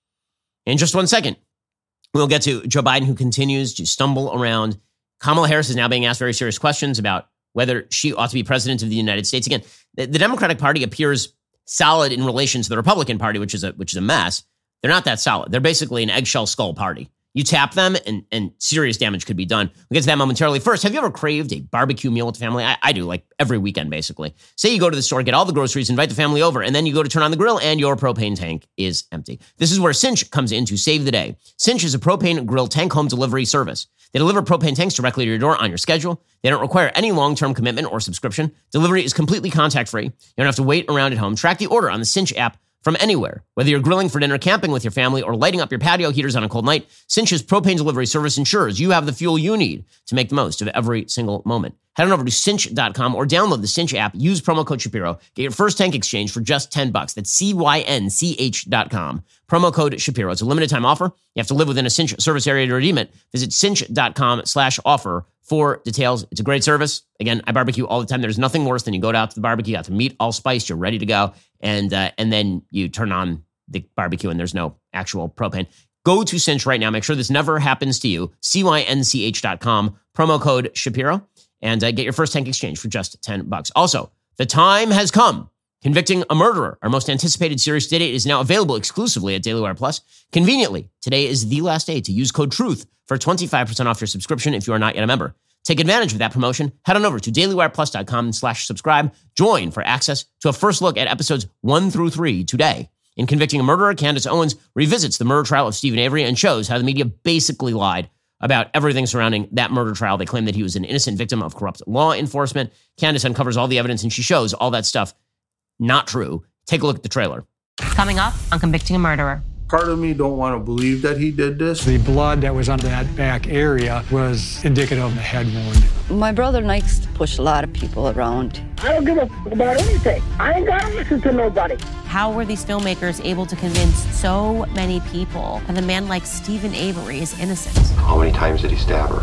B: In just one second, we'll get to Joe Biden, who continues to stumble around. Kamala Harris is now being asked very serious questions about whether she ought to be president of the United States. Again, the, the Democratic Party appears solid in relation to the Republican Party, which is a which is a mess. They're not that solid. They're basically an eggshell skull party. You tap them and, and serious damage could be done. We'll get to that momentarily. First, have you ever craved a barbecue meal with the family? I, I do, like every weekend, basically. Say you go to the store, get all the groceries, invite the family over, and then you go to turn on the grill and your propane tank is empty. This is where Cinch comes in to save the day. Cinch is a propane grill tank home delivery service. They deliver propane tanks directly to your door on your schedule. They don't require any long-term commitment or subscription. Delivery is completely contact-free. You don't have to wait around at home. Track the order on the Cinch app from anywhere. Whether you're grilling for dinner, camping with your family, or lighting up your patio heaters on a cold night, Cinch's propane delivery service ensures you have the fuel you need to make the most of every single moment. Head on over to cinch dot com or download the Cinch app. Use promo code Shapiro. Get your first tank exchange for just ten bucks. That's C Y N C H dot com. Promo code Shapiro. It's a limited time offer. You have to live within a Cinch service area to redeem it. Visit cinch dot com slash offer for details. It's a great service. Again, I barbecue all the time. There's nothing worse than you go out to the barbecue, you got the meat all spiced, you're ready to go, and uh, and then you turn on the barbecue and there's no actual propane. Go to Cinch right now. Make sure this never happens to you. C Y N C H dot com. Promo code Shapiro. And uh, get your first tank exchange for just ten bucks. Also, the time has come. Convicting a Murderer, our most anticipated series to date, is now available exclusively at Daily Wire Plus. Conveniently, today is the last day to use code TRUTH for twenty-five percent off your subscription if you are not yet a member. Take advantage of that promotion. Head on over to dailywireplus.com slash subscribe. Join for access to a first look at episodes one through three today. In Convicting a Murderer, Candace Owens revisits the murder trial of Stephen Avery and shows how the media basically lied about everything surrounding that murder trial. They claim that he was an innocent victim of corrupt law enforcement. Candace uncovers all the evidence and she shows all that stuff not true. Take a look at the trailer.
H: Coming up on Convicting a Murderer.
I: Part of me don't want to believe that he did this.
J: The blood that was on that back area was indicative of a head wound.
K: My brother likes to push a lot of people around.
L: I don't give a f- about anything. I ain't got to listen to nobody.
H: How were these filmmakers able to convince so many people that a man like Stephen Avery is innocent?
M: How many times did he stab her?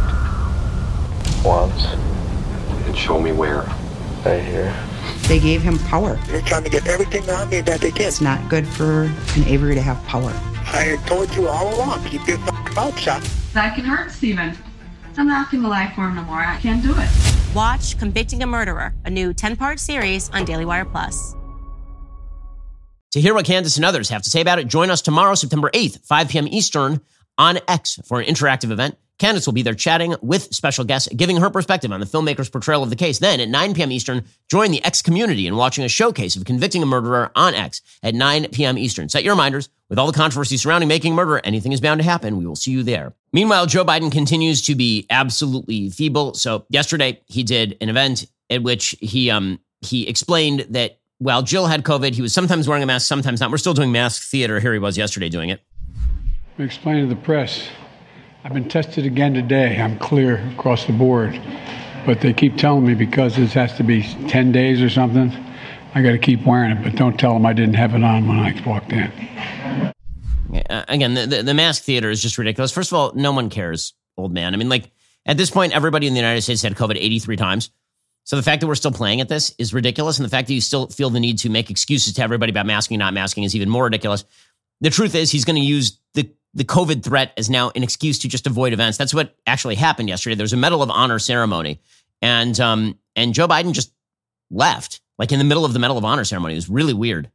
N: Once.
M: And show me where.
N: Right here.
O: They gave him power.
L: They're trying to get everything on me that they can.
O: It's not good for an Avery to have power.
L: I told you all along, keep your f- mouth shut.
P: That can hurt, Stephen. I'm not going to lie for him no more. I can't do it.
H: Watch Convicting a Murderer, a new ten-part series on Daily Wire Plus.
B: To hear what Candace and others have to say about it, join us tomorrow, September eighth, five p.m. Eastern, on X for an interactive event. Candace will be there chatting with special guests, giving her perspective on the filmmaker's portrayal of the case. Then at nine p.m. Eastern, join the X community in watching a showcase of Convicting a Murderer on X at nine p.m. Eastern. Set your reminders. With all the controversy surrounding Making a Murderer, anything is bound to happen. We will see you there. Meanwhile, Joe Biden continues to be absolutely feeble. So yesterday, he did an event at which he um he explained that while Jill had COVID, he was sometimes wearing a mask, sometimes not. We're still doing mask theater. Here he was yesterday doing it.
J: I explained to the press, I've been tested again today. I'm clear across the board. But they keep telling me because this has to be ten days or something, I got to keep wearing it. But don't tell them I didn't have it on when I walked in.
B: Uh, again, the, the, the mask theater is just ridiculous. First of all, no one cares, old man. I mean, like, at this point, everybody in the United States had COVID eighty-three times. So the fact that we're still playing at this is ridiculous. And the fact that you still feel the need to make excuses to everybody about masking, not masking is even more ridiculous. The truth is he's going to use the, the COVID threat as now an excuse to just avoid events. That's what actually happened yesterday. There was a Medal of Honor ceremony. And um, and Joe Biden just left, like in the middle of the Medal of Honor ceremony. It was really weird.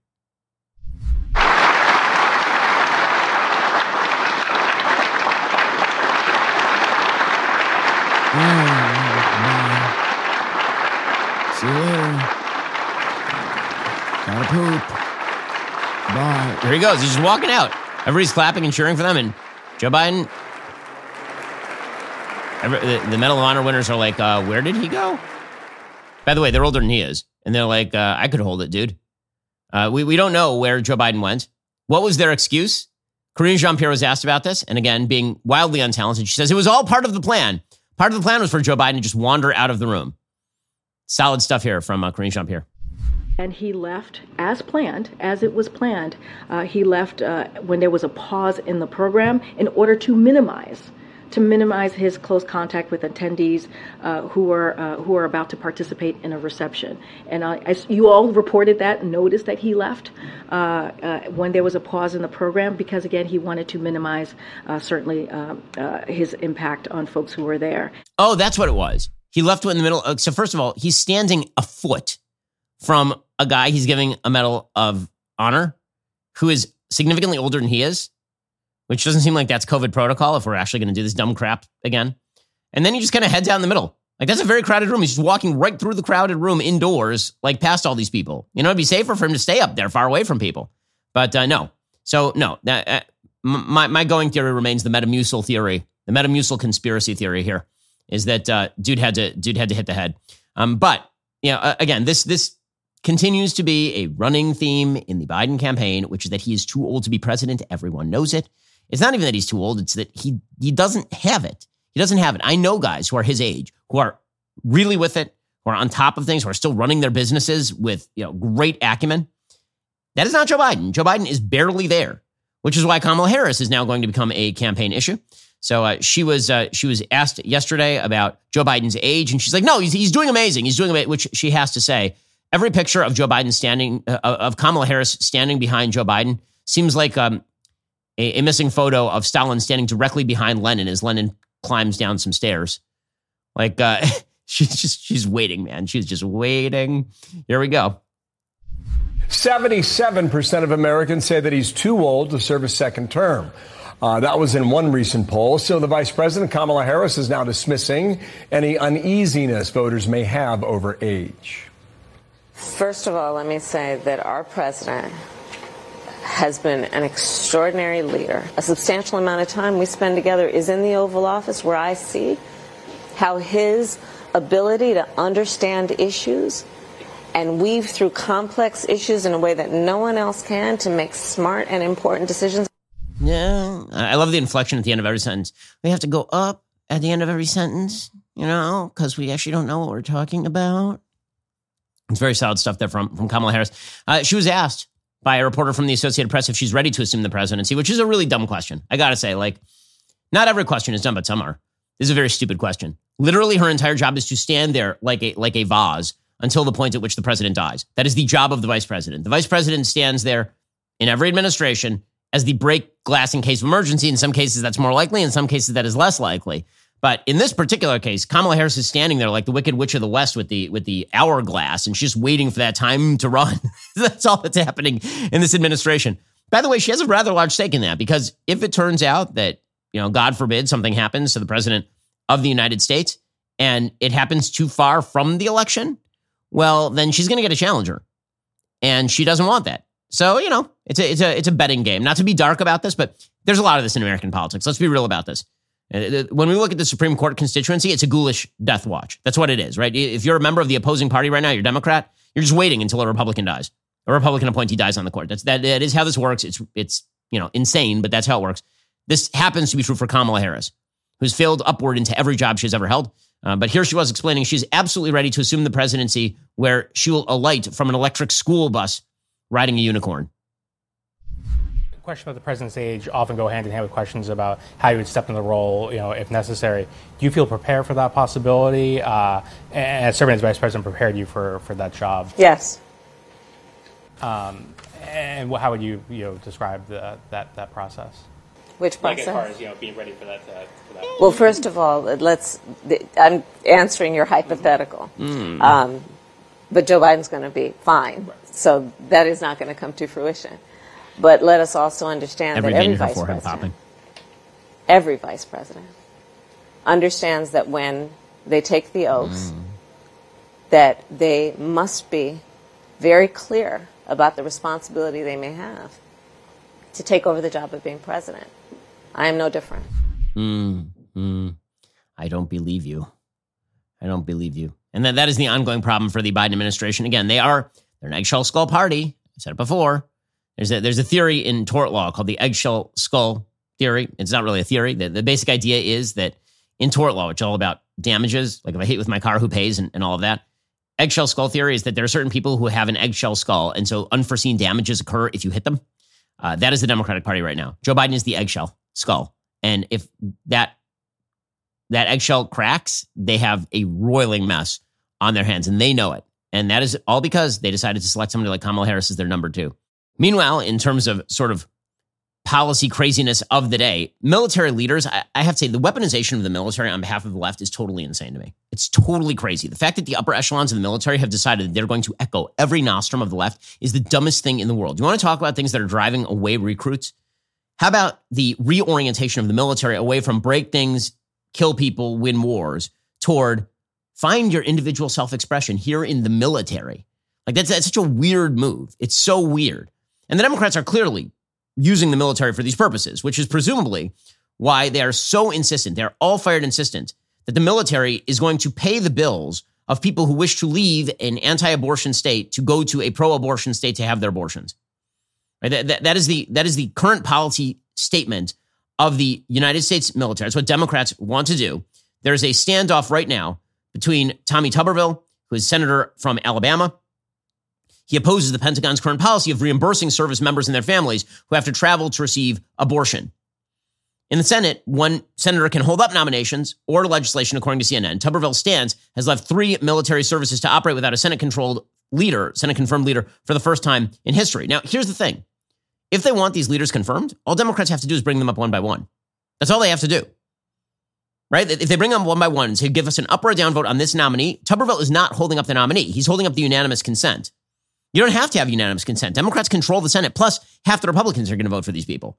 N: See you later. Gotta poop. Bye.
B: Here he goes. He's just walking out. Everybody's clapping and cheering for them. And Joe Biden, every, the, the Medal of Honor winners are like, uh, where did he go? By the way, they're older than he is. And they're like, uh, I could hold it, dude. Uh, we, we don't know where Joe Biden went. What was their excuse? Karine Jean-Pierre was asked about this. And again, being wildly untalented, she says it was all part of the plan. Part of the plan was for Joe Biden to just wander out of the room. Solid stuff here from uh, Karine Jean-Pierre.
E: And he left as planned, as it was planned. Uh, he left uh, when there was a pause in the program in order to minimize, to minimize his close contact with attendees uh, who are uh, who are about to participate in a reception. And uh, as you all reported that, noticed that he left uh, uh, when there was a pause in the program because, again, he wanted to minimize uh, certainly uh, uh, his impact on folks who were there.
B: Oh, that's what it was. He left in the middle. So first of all, he's standing a foot from a guy he's giving a Medal of Honor who is significantly older than he is, which doesn't seem like that's COVID protocol if we're actually going to do this dumb crap again. And then he just kind of heads out in the middle. Like, that's a very crowded room. He's just walking right through the crowded room indoors, like past all these people. You know, it'd be safer for him to stay up there far away from people. But uh, no. So no, uh, my, my going theory remains the Metamucil theory, the Metamucil conspiracy theory here. Is that uh, dude had to dude had to hit the head. Um, but you know, uh, again, this this continues to be a running theme in the Biden campaign, which is that he is too old to be president. Everyone knows it. It's not even that he's too old; it's that he he doesn't have it. He doesn't have it. I know guys who are his age who are really with it, who are on top of things, who are still running their businesses with you know great acumen. That is not Joe Biden. Joe Biden is barely there, which is why Kamala Harris is now going to become a campaign issue. So uh, she was uh, she was asked yesterday about Joe Biden's age, and she's like, "No, he's he's doing amazing. He's doing amazing." Which she has to say, every picture of Joe Biden standing uh, of Kamala Harris standing behind Joe Biden seems like um, a, a missing photo of Stalin standing directly behind Lenin as Lenin climbs down some stairs. Like uh, she's just she's waiting, man. She's just waiting. Here we go.
Q: seventy-seven percent of Americans say that he's too old to serve a second term. Uh, that was in one recent poll. So the vice president, Kamala Harris, is now dismissing any uneasiness voters may have over age.
R: First of all, let me say that our president has been an extraordinary leader. A substantial amount of time we spend together is in the Oval Office, where I see how his ability to understand issues and weave through complex issues in a way that no one else can to make smart and important decisions.
B: Yeah, I love the inflection at the end of every sentence. We have to go up at the end of every sentence, you know, because we actually don't know what we're talking about. It's very solid stuff there from, from Kamala Harris. Uh, she was asked by a reporter from the Associated Press if she's ready to assume the presidency, which is a really dumb question. I got to say, like, not every question is dumb, but some are. This is a very stupid question. Literally, her entire job is to stand there like a like a vase until the point at which the president dies. That is the job of the vice president. The vice president stands there in every administration as the break glass in case of emergency. In some cases, that's more likely. In some cases, that is less likely. But in this particular case, Kamala Harris is standing there like the Wicked Witch of the West with the with the hourglass, and she's just waiting for that time to run. That's all that's happening in this administration. By the way, she has a rather large stake in that, because if it turns out that you know, God forbid something happens to the president of the United States and it happens too far from the election, well, then she's going to get a challenger. And she doesn't want that. So, you know, it's a, it's a, it's a betting game. Not to be dark about this, but there's a lot of this in American politics. Let's be real about this. When we look at the Supreme Court constituency, it's a ghoulish death watch. That's what it is, right? If you're a member of the opposing party right now, you're Democrat, you're just waiting until a Republican dies. A Republican appointee dies on the court. That's, that, that is how this works. It's, it's, you know, insane, but that's how it works. This happens to be true for Kamala Harris, who's failed upward into every job she's ever held. Uh, but here she was explaining she's absolutely ready to assume the presidency where she will alight from an electric school bus riding a unicorn.
S: Questions about the president's age often go hand in hand with questions about how you would step in the role, you know, if necessary. Do you feel prepared for that possibility? Uh, and serving as vice president prepared you for, for that job?
R: Yes.
S: Um, and how would you, you know, describe the, that that process?
R: Which process?
S: Like as far as, you know, being ready for that. Uh, for that.
R: Well, first of all, let's. I'm answering your hypothetical, mm. um, but Joe Biden's going to be fine, so that is not going to come to fruition. But let us also understand
B: every
R: that every
B: her
R: vice
B: forehead
R: president,
B: popping.
R: every vice president, understands that when they take the oath, mm. that they must be very clear about the responsibility they may have to take over the job of being president. I am no different.
B: Mm, mm, I don't believe you. I don't believe you. And that, that is the ongoing problem for the Biden administration. Again, they are they're an eggshell skull party. I said it before. There's a, there's a theory in tort law called the eggshell skull theory. It's not really a theory. The, the basic idea is that in tort law, which is all about damages, like if I hit with my car, who pays and, and all of that, eggshell skull theory is that there are certain people who have an eggshell skull, and so unforeseen damages occur if you hit them. Uh, that is the Democratic Party right now. Joe Biden is the eggshell skull. And if that that eggshell cracks, they have a roiling mess on their hands, and they know it. And that is all because they decided to select somebody like Kamala Harris as their number two. Meanwhile, in terms of sort of policy craziness of the day, military leaders, I, I have to say the weaponization of the military on behalf of the left is totally insane to me. It's totally crazy. The fact that the upper echelons of the military have decided that they're going to echo every nostrum of the left is the dumbest thing in the world. You want to talk about things that are driving away recruits? How about the reorientation of the military away from break things, kill people, win wars, toward find your individual self-expression here in the military? Like that's, that's such a weird move. It's so weird. And the Democrats are clearly using the military for these purposes, which is presumably why they are so insistent. They're all fired insistent that the military is going to pay the bills of people who wish to leave an anti-abortion state to go to a pro-abortion state to have their abortions. Right? That, that, that is the that is the current policy statement of the United States military. That's what Democrats want to do. There's a standoff right now between Tommy Tuberville, who is senator from Alabama. He opposes the Pentagon's current policy of reimbursing service members and their families who have to travel to receive abortion. In the Senate, one senator can hold up nominations or legislation, according to C N N. Tuberville's stance has left three military services to operate without a Senate-controlled leader, Senate-confirmed leader, for the first time in history. Now, here's the thing. If they want these leaders confirmed, all Democrats have to do is bring them up one by one. That's all they have to do. Right? If they bring them one by one and say, give us an up or a down vote on this nominee, Tuberville is not holding up the nominee. He's holding up the unanimous consent. You don't have to have unanimous consent. Democrats control the Senate, plus half the Republicans are going to vote for these people.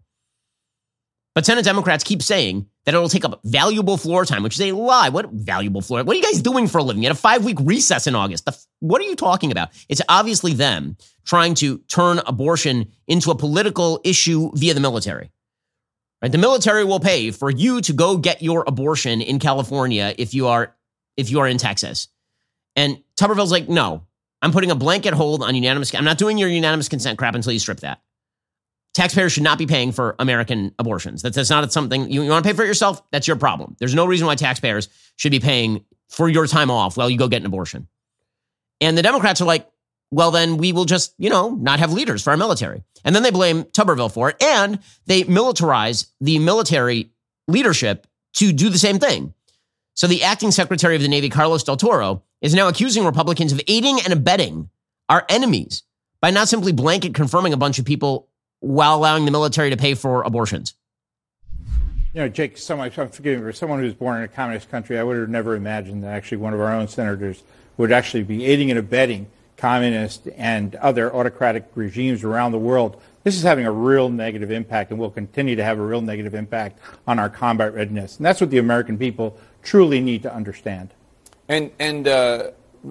B: But Senate Democrats keep saying that it'll take up valuable floor time, which is a lie. What valuable floor? What are you guys doing for a living? You had a five-week recess in August. The, what are you talking about? It's obviously them trying to turn abortion into a political issue via the military. Right? The military will pay for you to go get your abortion in California if you are if you are in Texas. And Tuberville's like, no, I'm putting a blanket hold on unanimous. I'm not doing your unanimous consent crap until you strip that. Taxpayers should not be paying for American abortions. That's, that's not something you, you want to pay for it yourself. That's your problem. There's no reason why taxpayers should be paying for your time off while you go get an abortion. And the Democrats are like, well, then we will just, you know, not have leaders for our military. And then they blame Tuberville for it. And they militarize the military leadership to do the same thing. So the acting secretary of the Navy, Carlos Del Toro, is now accusing Republicans of aiding and abetting our enemies by not simply blanket confirming a bunch of people while allowing the military to pay for abortions.
T: You know, Jake, someone, I'm forgiving for someone who was born in a communist country, I would have never imagined that actually one of our own senators would actually be aiding and abetting communist and other autocratic regimes around the world This is having a real negative impact and will continue to have a real negative impact on our combat readiness. And that's what the American people truly need to understand.
U: And, and uh,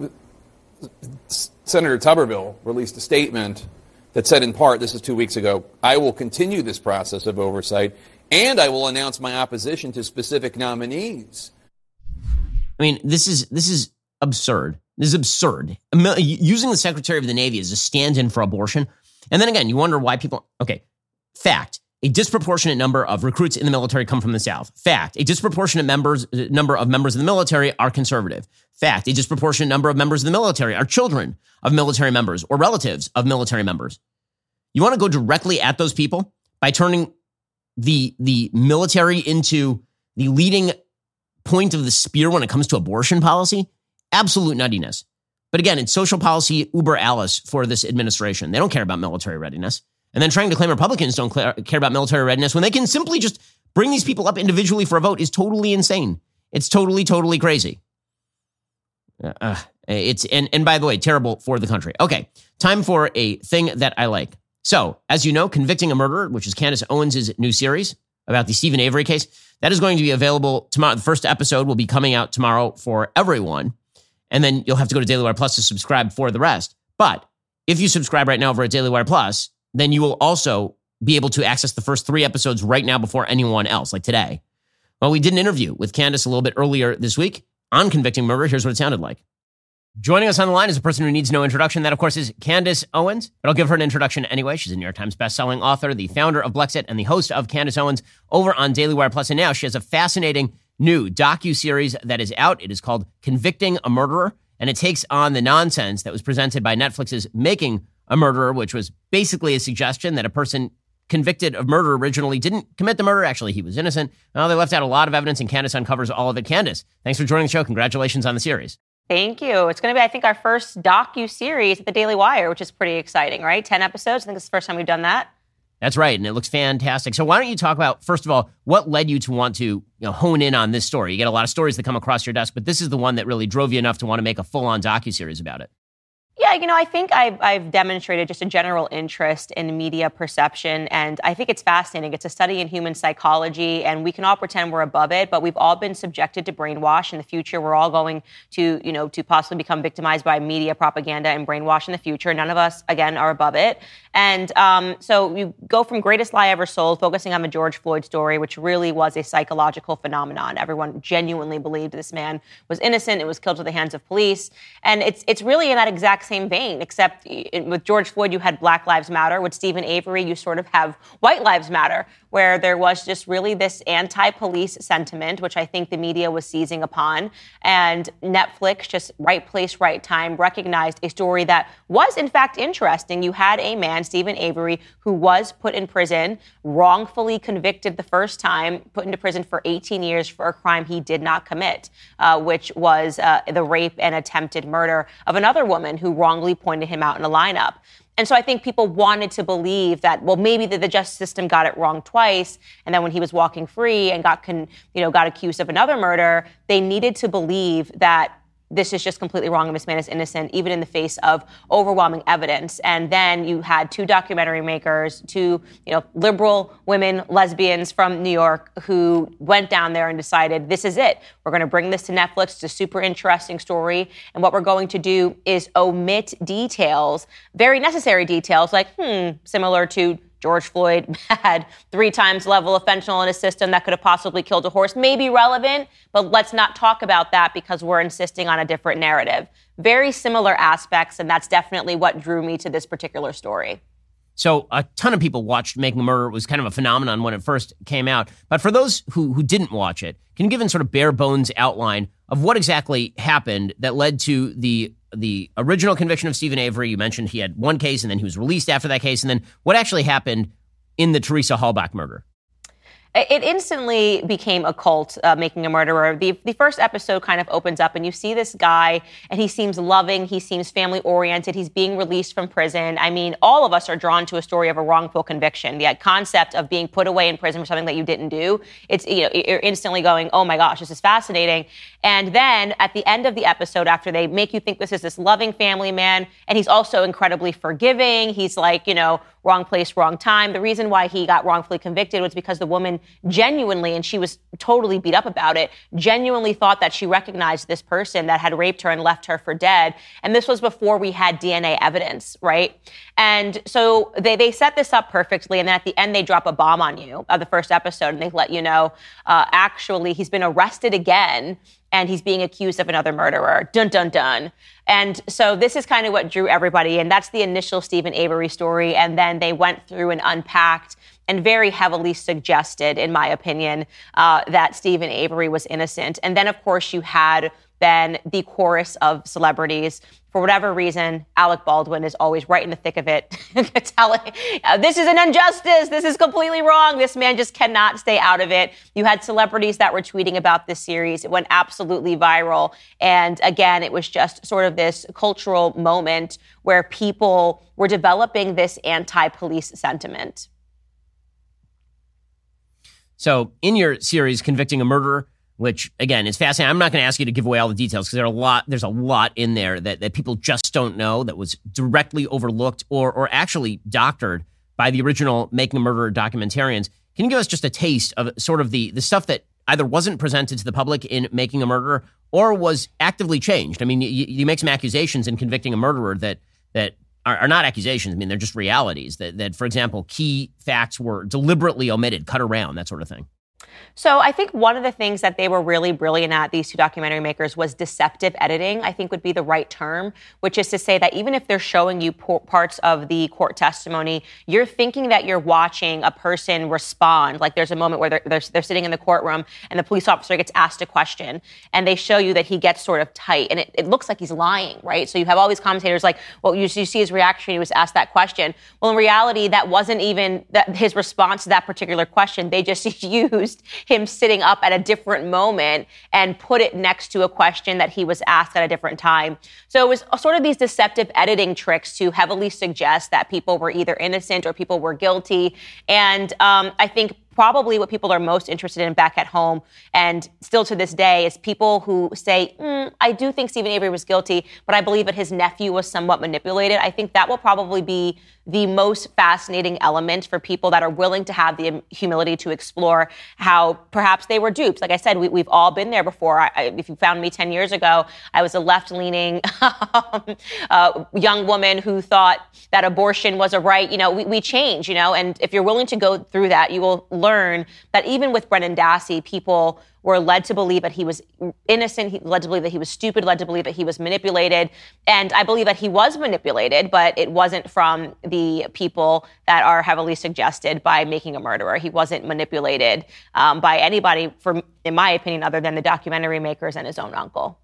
U: Senator Tuberville released a statement that said in part, this is two weeks ago, I will continue this process of oversight and I will announce my opposition to specific nominees.
B: I mean, this is this is absurd. This is absurd. Using the Secretary of the Navy as a stand-in for abortion. And then again, you wonder why people... Okay, fact. A disproportionate number of recruits in the military come from the South. Fact. A disproportionate members number of members of the military are conservative. Fact. A disproportionate number of members of the military are children of military members or relatives of military members. You want to go directly at those people by turning the, the military into the leading point of the spear when it comes to abortion policy? Absolute nuttiness. But again, it's social policy uber alles for this administration. They don't care about military readiness. And then trying to claim Republicans don't care about military readiness when they can simply just bring these people up individually for a vote is totally insane. It's totally, totally crazy. Uh, it's and, and by the way, terrible for the country. Okay, time for a thing that I like. So, as you know, Convicting a Murderer, which is Candace Owens' new series about the Stephen Avery case, that is going to be available tomorrow. The first episode will be coming out tomorrow for everyone. And then you'll have to go to Daily Wire Plus to subscribe for the rest. But if you subscribe right now over at Daily Wire Plus, then you will also be able to access the first three episodes right now before anyone else, like today. Well, we did an interview with Candace a little bit earlier this week on Convicting Murder. Here's what it sounded like. Joining us on the line is a person who needs no introduction. That, of course, is Candace Owens. But I'll give her an introduction anyway. She's a New York Times bestselling author, the founder of Blexit, and the host of Candace Owens over on Daily Wire Plus. And now she has a fascinating new docuseries that is out. It is called Convicting a Murderer. And it takes on the nonsense that was presented by Netflix's Making a Murderer, which was basically a suggestion that a person convicted of murder originally didn't commit the murder. Actually, he was innocent. Well, they left out a lot of evidence, and Candace uncovers all of it. Candace, thanks for joining the show. Congratulations on the series.
V: Thank you. It's going to be, I think, our first docu-series at the Daily Wire, which is pretty exciting, right? ten episodes. I think it's the first time we've done that.
B: That's right, and it looks fantastic. So why don't you talk about, first of all, what led you to want to you know, hone in on this story? You get a lot of stories that come across your desk, but this is the one that really drove you enough to want to make a full-on docuseries about it.
V: Yeah, you know, I think I've, I've demonstrated just a general interest in media perception, and I think it's fascinating. It's a study in human psychology, and we can all pretend we're above it, but we've all been subjected to brainwash. In the future, we're all going to, you know, to possibly become victimized by media propaganda and brainwash in the future. None of us, again, are above it. And um, so you go from Greatest Lie Ever Sold, focusing on the George Floyd story, which really was a psychological phenomenon. Everyone genuinely believed this man was innocent. It was killed at the hands of police. And it's it's really in that exact same vein, except with George Floyd, you had Black Lives Matter. With Stephen Avery, you sort of have White Lives Matter, where there was just really this anti-police sentiment, which I think the media was seizing upon. And Netflix, just right place, right time, recognized a story that was, in fact, interesting. You had a man, Stephen Avery, who was put in prison, wrongfully convicted the first time, put into prison for eighteen years for a crime he did not commit, uh, which was uh, the rape and attempted murder of another woman who wrongly pointed him out in a lineup. And so I think people wanted to believe that, well, maybe the, the justice system got it wrong twice, and then when he was walking free and got, con, you know, got accused of another murder, they needed to believe that this is just completely wrong and this man is innocent, even in the face of overwhelming evidence. And then you had two documentary makers, two, you know, liberal women, lesbians from New York who went down there and decided, this is it. We're going to bring this to Netflix. It's a super interesting story. And what we're going to do is omit details, very necessary details, like, hmm, similar to George Floyd had three times level of fentanyl in his system that could have possibly killed a horse. May be relevant, but let's not talk about that because we're insisting on a different narrative. Very similar aspects, and that's definitely what drew me to this particular story.
B: So a ton of people watched Making a Murderer. It was kind of a phenomenon when it first came out. But for those who, who didn't watch it, can you give a sort of bare bones outline of what exactly happened that led to the the original conviction of Stephen Avery? You mentioned he had one case and then he was released after that case. And then what actually happened in the Teresa Halbach murder?
V: It instantly became a cult, uh, Making a Murderer. The, the first episode kind of opens up and you see this guy and he seems loving. He seems family oriented. He's being released from prison. I mean, all of us are drawn to a story of a wrongful conviction. The concept of being put away in prison for something that you didn't do. It's, you know, you're instantly going, oh my gosh, this is fascinating. And then at the end of the episode, after they make you think this is this loving family man, and he's also incredibly forgiving. He's like, you know, wrong place, wrong time. The reason why he got wrongfully convicted was because the woman genuinely, and she was totally beat up about it, genuinely thought that she recognized this person that had raped her and left her for dead. And this was before we had D N A evidence, right? And so they, they set this up perfectly. And then at the end, they drop a bomb on you of the first episode. And they let you know, uh, actually, he's been arrested again. And he's being accused of another murderer. Dun, dun, dun. And so this is kind of what drew everybody in. That's the initial Steven Avery story. And then they went through and unpacked and very heavily suggested, in my opinion, uh, that Steven Avery was innocent. And then, of course, you had then the chorus of celebrities. For whatever reason, Alec Baldwin is always right in the thick of it, telling, uh, this is an injustice, this is completely wrong, this man just cannot stay out of it. You had celebrities that were tweeting about this series. It went absolutely viral. And again, it was just sort of this cultural moment where people were developing this anti-police sentiment.
B: So in your series, Convicting a Murderer, which, again, is fascinating. I'm not going to ask you to give away all the details because there are a lot, there's a lot in there that, that people just don't know, that was directly overlooked or or actually doctored by the original Making a Murderer documentarians. Can you give us just a taste of sort of the, the stuff that either wasn't presented to the public in Making a Murderer or was actively changed? I mean, you, you make some accusations in Convicting a Murderer that that are, are not accusations. I mean, they're just realities that, that, for example, key facts were deliberately omitted, cut around, that sort of thing.
V: So I think one of the things that they were really brilliant at, these two documentary makers, was deceptive editing, I think would be the right term, which is to say that even if they're showing you po- parts of the court testimony, you're thinking that you're watching a person respond. Like there's a moment where they're, they're, they're sitting in the courtroom and the police officer gets asked a question and they show you that he gets sort of tight and it, it looks like he's lying, right? So you have all these commentators like, well, you, you see his reaction, he was asked that question. Well, in reality, that wasn't even that his response to that particular question. They just used him sitting up at a different moment and put it next to a question that he was asked at a different time. So it was sort of these deceptive editing tricks to heavily suggest that people were either innocent or people were guilty. And um, I think probably what people are most interested in back at home and still to this day is people who say, mm, I do think Steven Avery was guilty, but I believe that his nephew was somewhat manipulated. I think that will probably be the most fascinating element for people that are willing to have the humility to explore how perhaps they were duped. Like I said, we, we've all been there before. I, I, if you found me ten years ago, I was a left-leaning uh, young woman who thought that abortion was a right. You know, we, we change, you know, and if you're willing to go through that, you will learn that even with Brendan Dassey, people were led to believe that he was innocent, he led to believe that he was stupid, led to believe that he was manipulated. And I believe that he was manipulated, but it wasn't from the people that are heavily suggested by Making a Murderer. He wasn't manipulated um, by anybody, for, in my opinion, other than the documentary makers and his own uncle.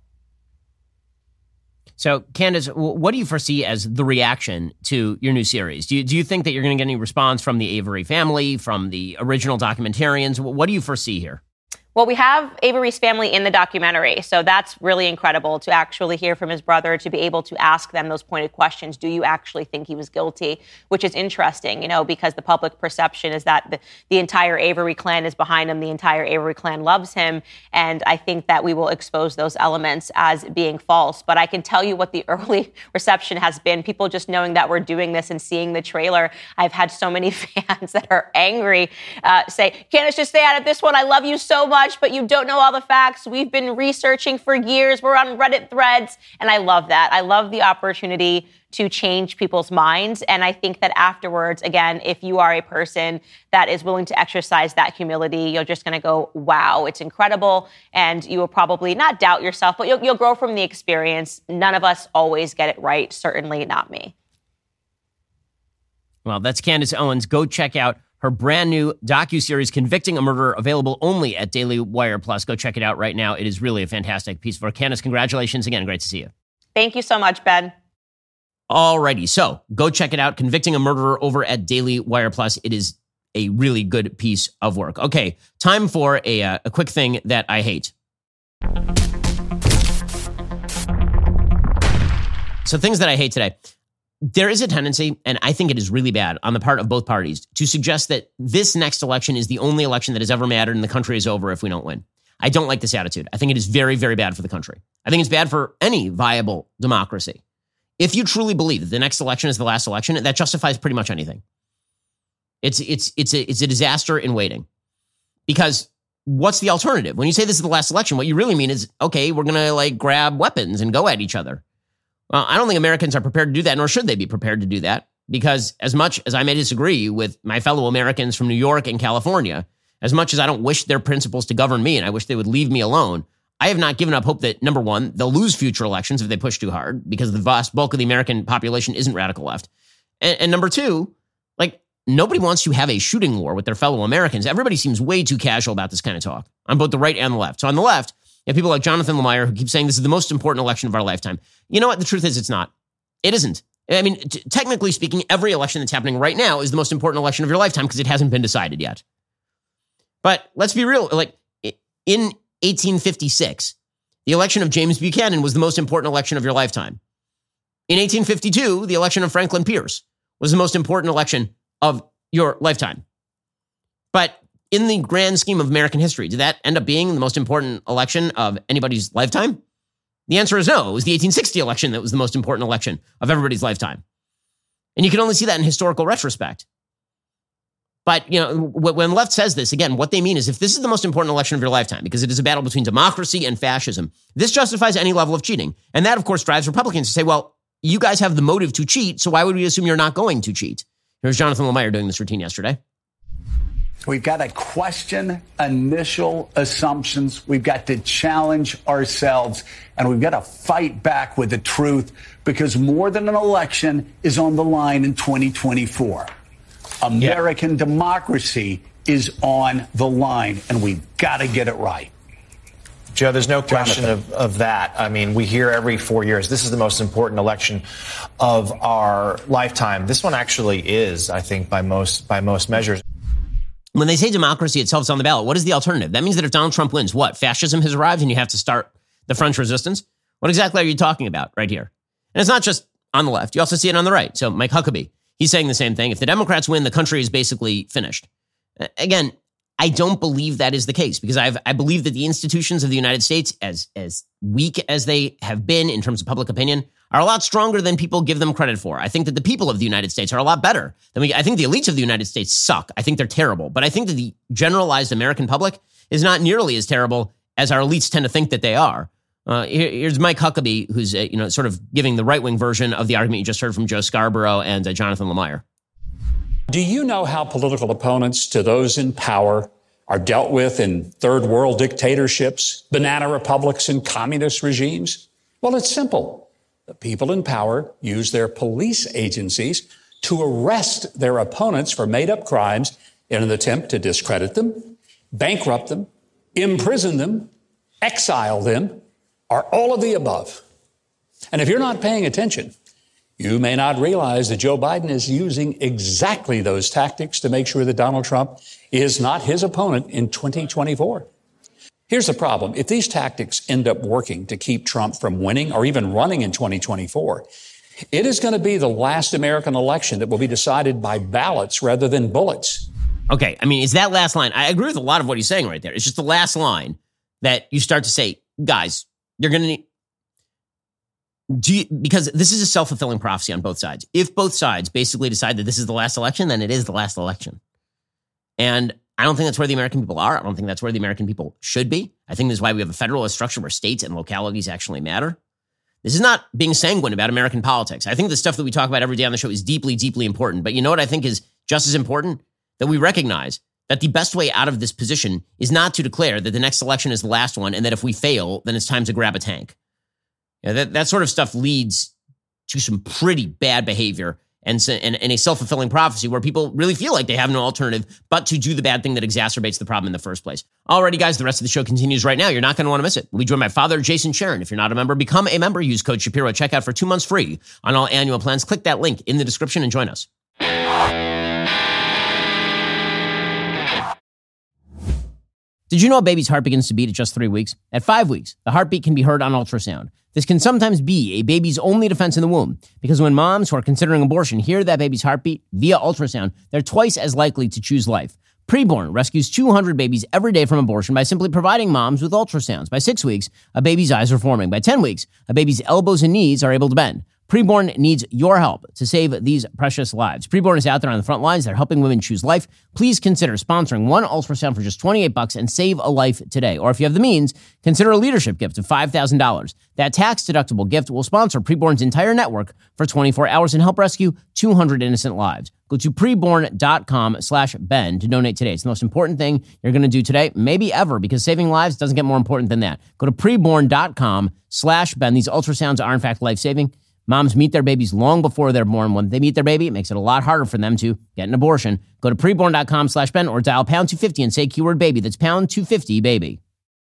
B: So, Candace, what do you foresee as the reaction to your new series? Do you, do you think that you're going to get any response from the Avery family, from the original documentarians? What do you foresee here?
V: Well, we have Avery's family in the documentary, so that's really incredible to actually hear from his brother, to be able to ask them those pointed questions. Do you actually think he was guilty? Which is interesting, you know, because the public perception is that the, the entire Avery clan is behind him, the entire Avery clan loves him, and I think that we will expose those elements as being false. But I can tell you what the early reception has been. People just knowing that we're doing this and seeing the trailer. I've had so many fans that are angry, uh, say, Candace, just stay out of this one. I love you so much, but you don't know all the facts. We've been researching for years. We're on Reddit threads. And I love that. I love the opportunity to change people's minds. And I think that afterwards, again, if you are a person that is willing to exercise that humility, you're just going to go, wow, it's incredible. And you will probably not doubt yourself, but you'll, you'll grow from the experience. None of us always get it right. Certainly not me.
B: Well, that's Candace Owens. Go check out her brand new docuseries, Convicting a Murderer, available only at Daily Wire Plus. Go check it out right now. It is really a fantastic piece of work. Candace, congratulations again. Great to see you.
V: Thank you so much, Ben.
B: Alrighty, so go check it out. Convicting a Murderer over at Daily Wire Plus. It is a really good piece of work. Okay, time for a, uh, a quick thing that I hate. So things that I hate today. There is a tendency, and I think it is really bad on the part of both parties, to suggest that this next election is the only election that has ever mattered and the country is over if we don't win. I don't like this attitude. I think it is very, very bad for the country. I think it's bad for any viable democracy. If you truly believe that the next election is the last election, that justifies pretty much anything. It's it's it's a it's a disaster in waiting. Because what's the alternative? When you say this is the last election, what you really mean is, okay, we're going to like grab weapons and go at each other. Well, I don't think Americans are prepared to do that, nor should they be prepared to do that. Because as much as I may disagree with my fellow Americans from New York and California, as much as I don't wish their principles to govern me and I wish they would leave me alone, I have not given up hope that, number one, they'll lose future elections if they push too hard because the vast bulk of the American population isn't radical left. And, and number two, like, nobody wants to have a shooting war with their fellow Americans. Everybody seems way too casual about this kind of talk on both the right and the left. So on the left, you have people like Jonathan Lemire who keep saying this is the most important election of our lifetime. You know what? The truth is it's not. It isn't. I mean, t- technically speaking, every election that's happening right now is the most important election of your lifetime because it hasn't been decided yet. But let's be real. Like in eighteen fifty-six, the election of James Buchanan was the most important election of your lifetime. In eighteen fifty-two, the election of Franklin Pierce was the most important election of your lifetime. But in the grand scheme of American history, did that end up being the most important election of anybody's lifetime? The answer is no. It was the eighteen sixty election that was the most important election of everybody's lifetime. And you can only see that in historical retrospect. But, you know, when left says this, again, what they mean is if this is the most important election of your lifetime, because it is a battle between democracy and fascism, this justifies any level of cheating. And that, of course, drives Republicans to say, well, you guys have the motive to cheat, so why would we assume you're not going to cheat? Here's Jonathan Lemire doing this routine yesterday.
A: We've got to question initial assumptions. We've got to challenge ourselves, and we've got to fight back with the truth because more than an election is on the line in twenty twenty-four. American yeah. democracy is on the line, and we've got to get it right.
C: Joe, there's no question of, of that. I mean, we hear every four years, this is the most important election of our lifetime. This one actually is, I think, by most by most measures.
B: When they say democracy itself is on the ballot, what is the alternative? That means that if Donald Trump wins, what? Fascism has arrived and you have to start the French resistance? What exactly are you talking about right here? And it's not just on the left. You also see it on the right. So Mike Huckabee, he's saying the same thing. If the Democrats win, the country is basically finished. Again, I don't believe that is the case because I've, I believe that the institutions of the United States, as, as weak as they have been in terms of public opinion, are a lot stronger than people give them credit for. I think that the people of the United States are a lot better than we, I think the elites of the United States suck. I think they're terrible. But I think that the generalized American public is not nearly as terrible as our elites tend to think that they are. Uh, here, here's Mike Huckabee, who's uh, you know sort of giving the right-wing version of the argument you just heard from Joe Scarborough and uh, Jonathan Lemire.
W: Do you know how political opponents to those in power are dealt with in third world dictatorships, banana republics, and communist regimes? Well, it's simple. The people in power use their police agencies to arrest their opponents for made-up crimes in an attempt to discredit them, bankrupt them, imprison them, exile them, or all of the above. And if you're not paying attention, you may not realize that Joe Biden is using exactly those tactics to make sure that Donald Trump is not his opponent in twenty twenty-four. Here's the problem. If these tactics end up working to keep Trump from winning or even running in twenty twenty-four, it is going to be the last American election that will be decided by ballots rather than bullets.
B: Okay, I mean, is that last line? I agree with a lot of what he's saying right there. It's just the last line that you start to say, guys, you're going to need... Do you, because this is a self-fulfilling prophecy on both sides. If both sides basically decide that this is the last election, then it is the last election. And I don't think that's where the American people are. I don't think that's where the American people should be. I think this is why we have a federalist structure where states and localities actually matter. This is not being sanguine about American politics. I think the stuff that we talk about every day on the show is deeply, deeply important. But you know what I think is just as important? That we recognize that the best way out of this position is not to declare that the next election is the last one and that if we fail, then it's time to grab a tank. You know, that, that sort of stuff leads to some pretty bad behavior and, and, and a self-fulfilling prophecy where people really feel like they have no alternative but to do the bad thing that exacerbates the problem in the first place. Alrighty, guys, the rest of the show continues right now. You're not going to want to miss it. We'll be joined by Father Jason Sharon. If you're not a member, become a member. Use code Shapiro at checkout for two months free on all annual plans. Click that link in the description and join us. Did you know a baby's heart begins to beat at just three weeks? At five weeks, the heartbeat can be heard on ultrasound. This can sometimes be a baby's only defense in the womb, because when moms who are considering abortion hear that baby's heartbeat via ultrasound, they're twice as likely to choose life. Preborn rescues two hundred babies every day from abortion by simply providing moms with ultrasounds. By six weeks, a baby's eyes are forming. By ten weeks, a baby's elbows and knees are able to bend. Preborn needs your help to save these precious lives. Preborn is out there on the front lines. They're helping women choose life. Please consider sponsoring one ultrasound for just twenty-eight bucks and save a life today. Or if you have the means, consider a leadership gift of five thousand dollars. That tax-deductible gift will sponsor Preborn's entire network for twenty-four hours and help rescue two hundred innocent lives. Go to preborn.com slash Ben to donate today. It's the most important thing you're going to do today, maybe ever, because saving lives doesn't get more important than that. Go to preborn.com slash Ben. These ultrasounds are, in fact, life-saving. Moms meet their babies long before they're born. When they meet their baby, it makes it a lot harder for them to get an abortion. Go to preborn.com slash Ben or dial pound two fifty and say keyword baby. That's pound two fifty baby.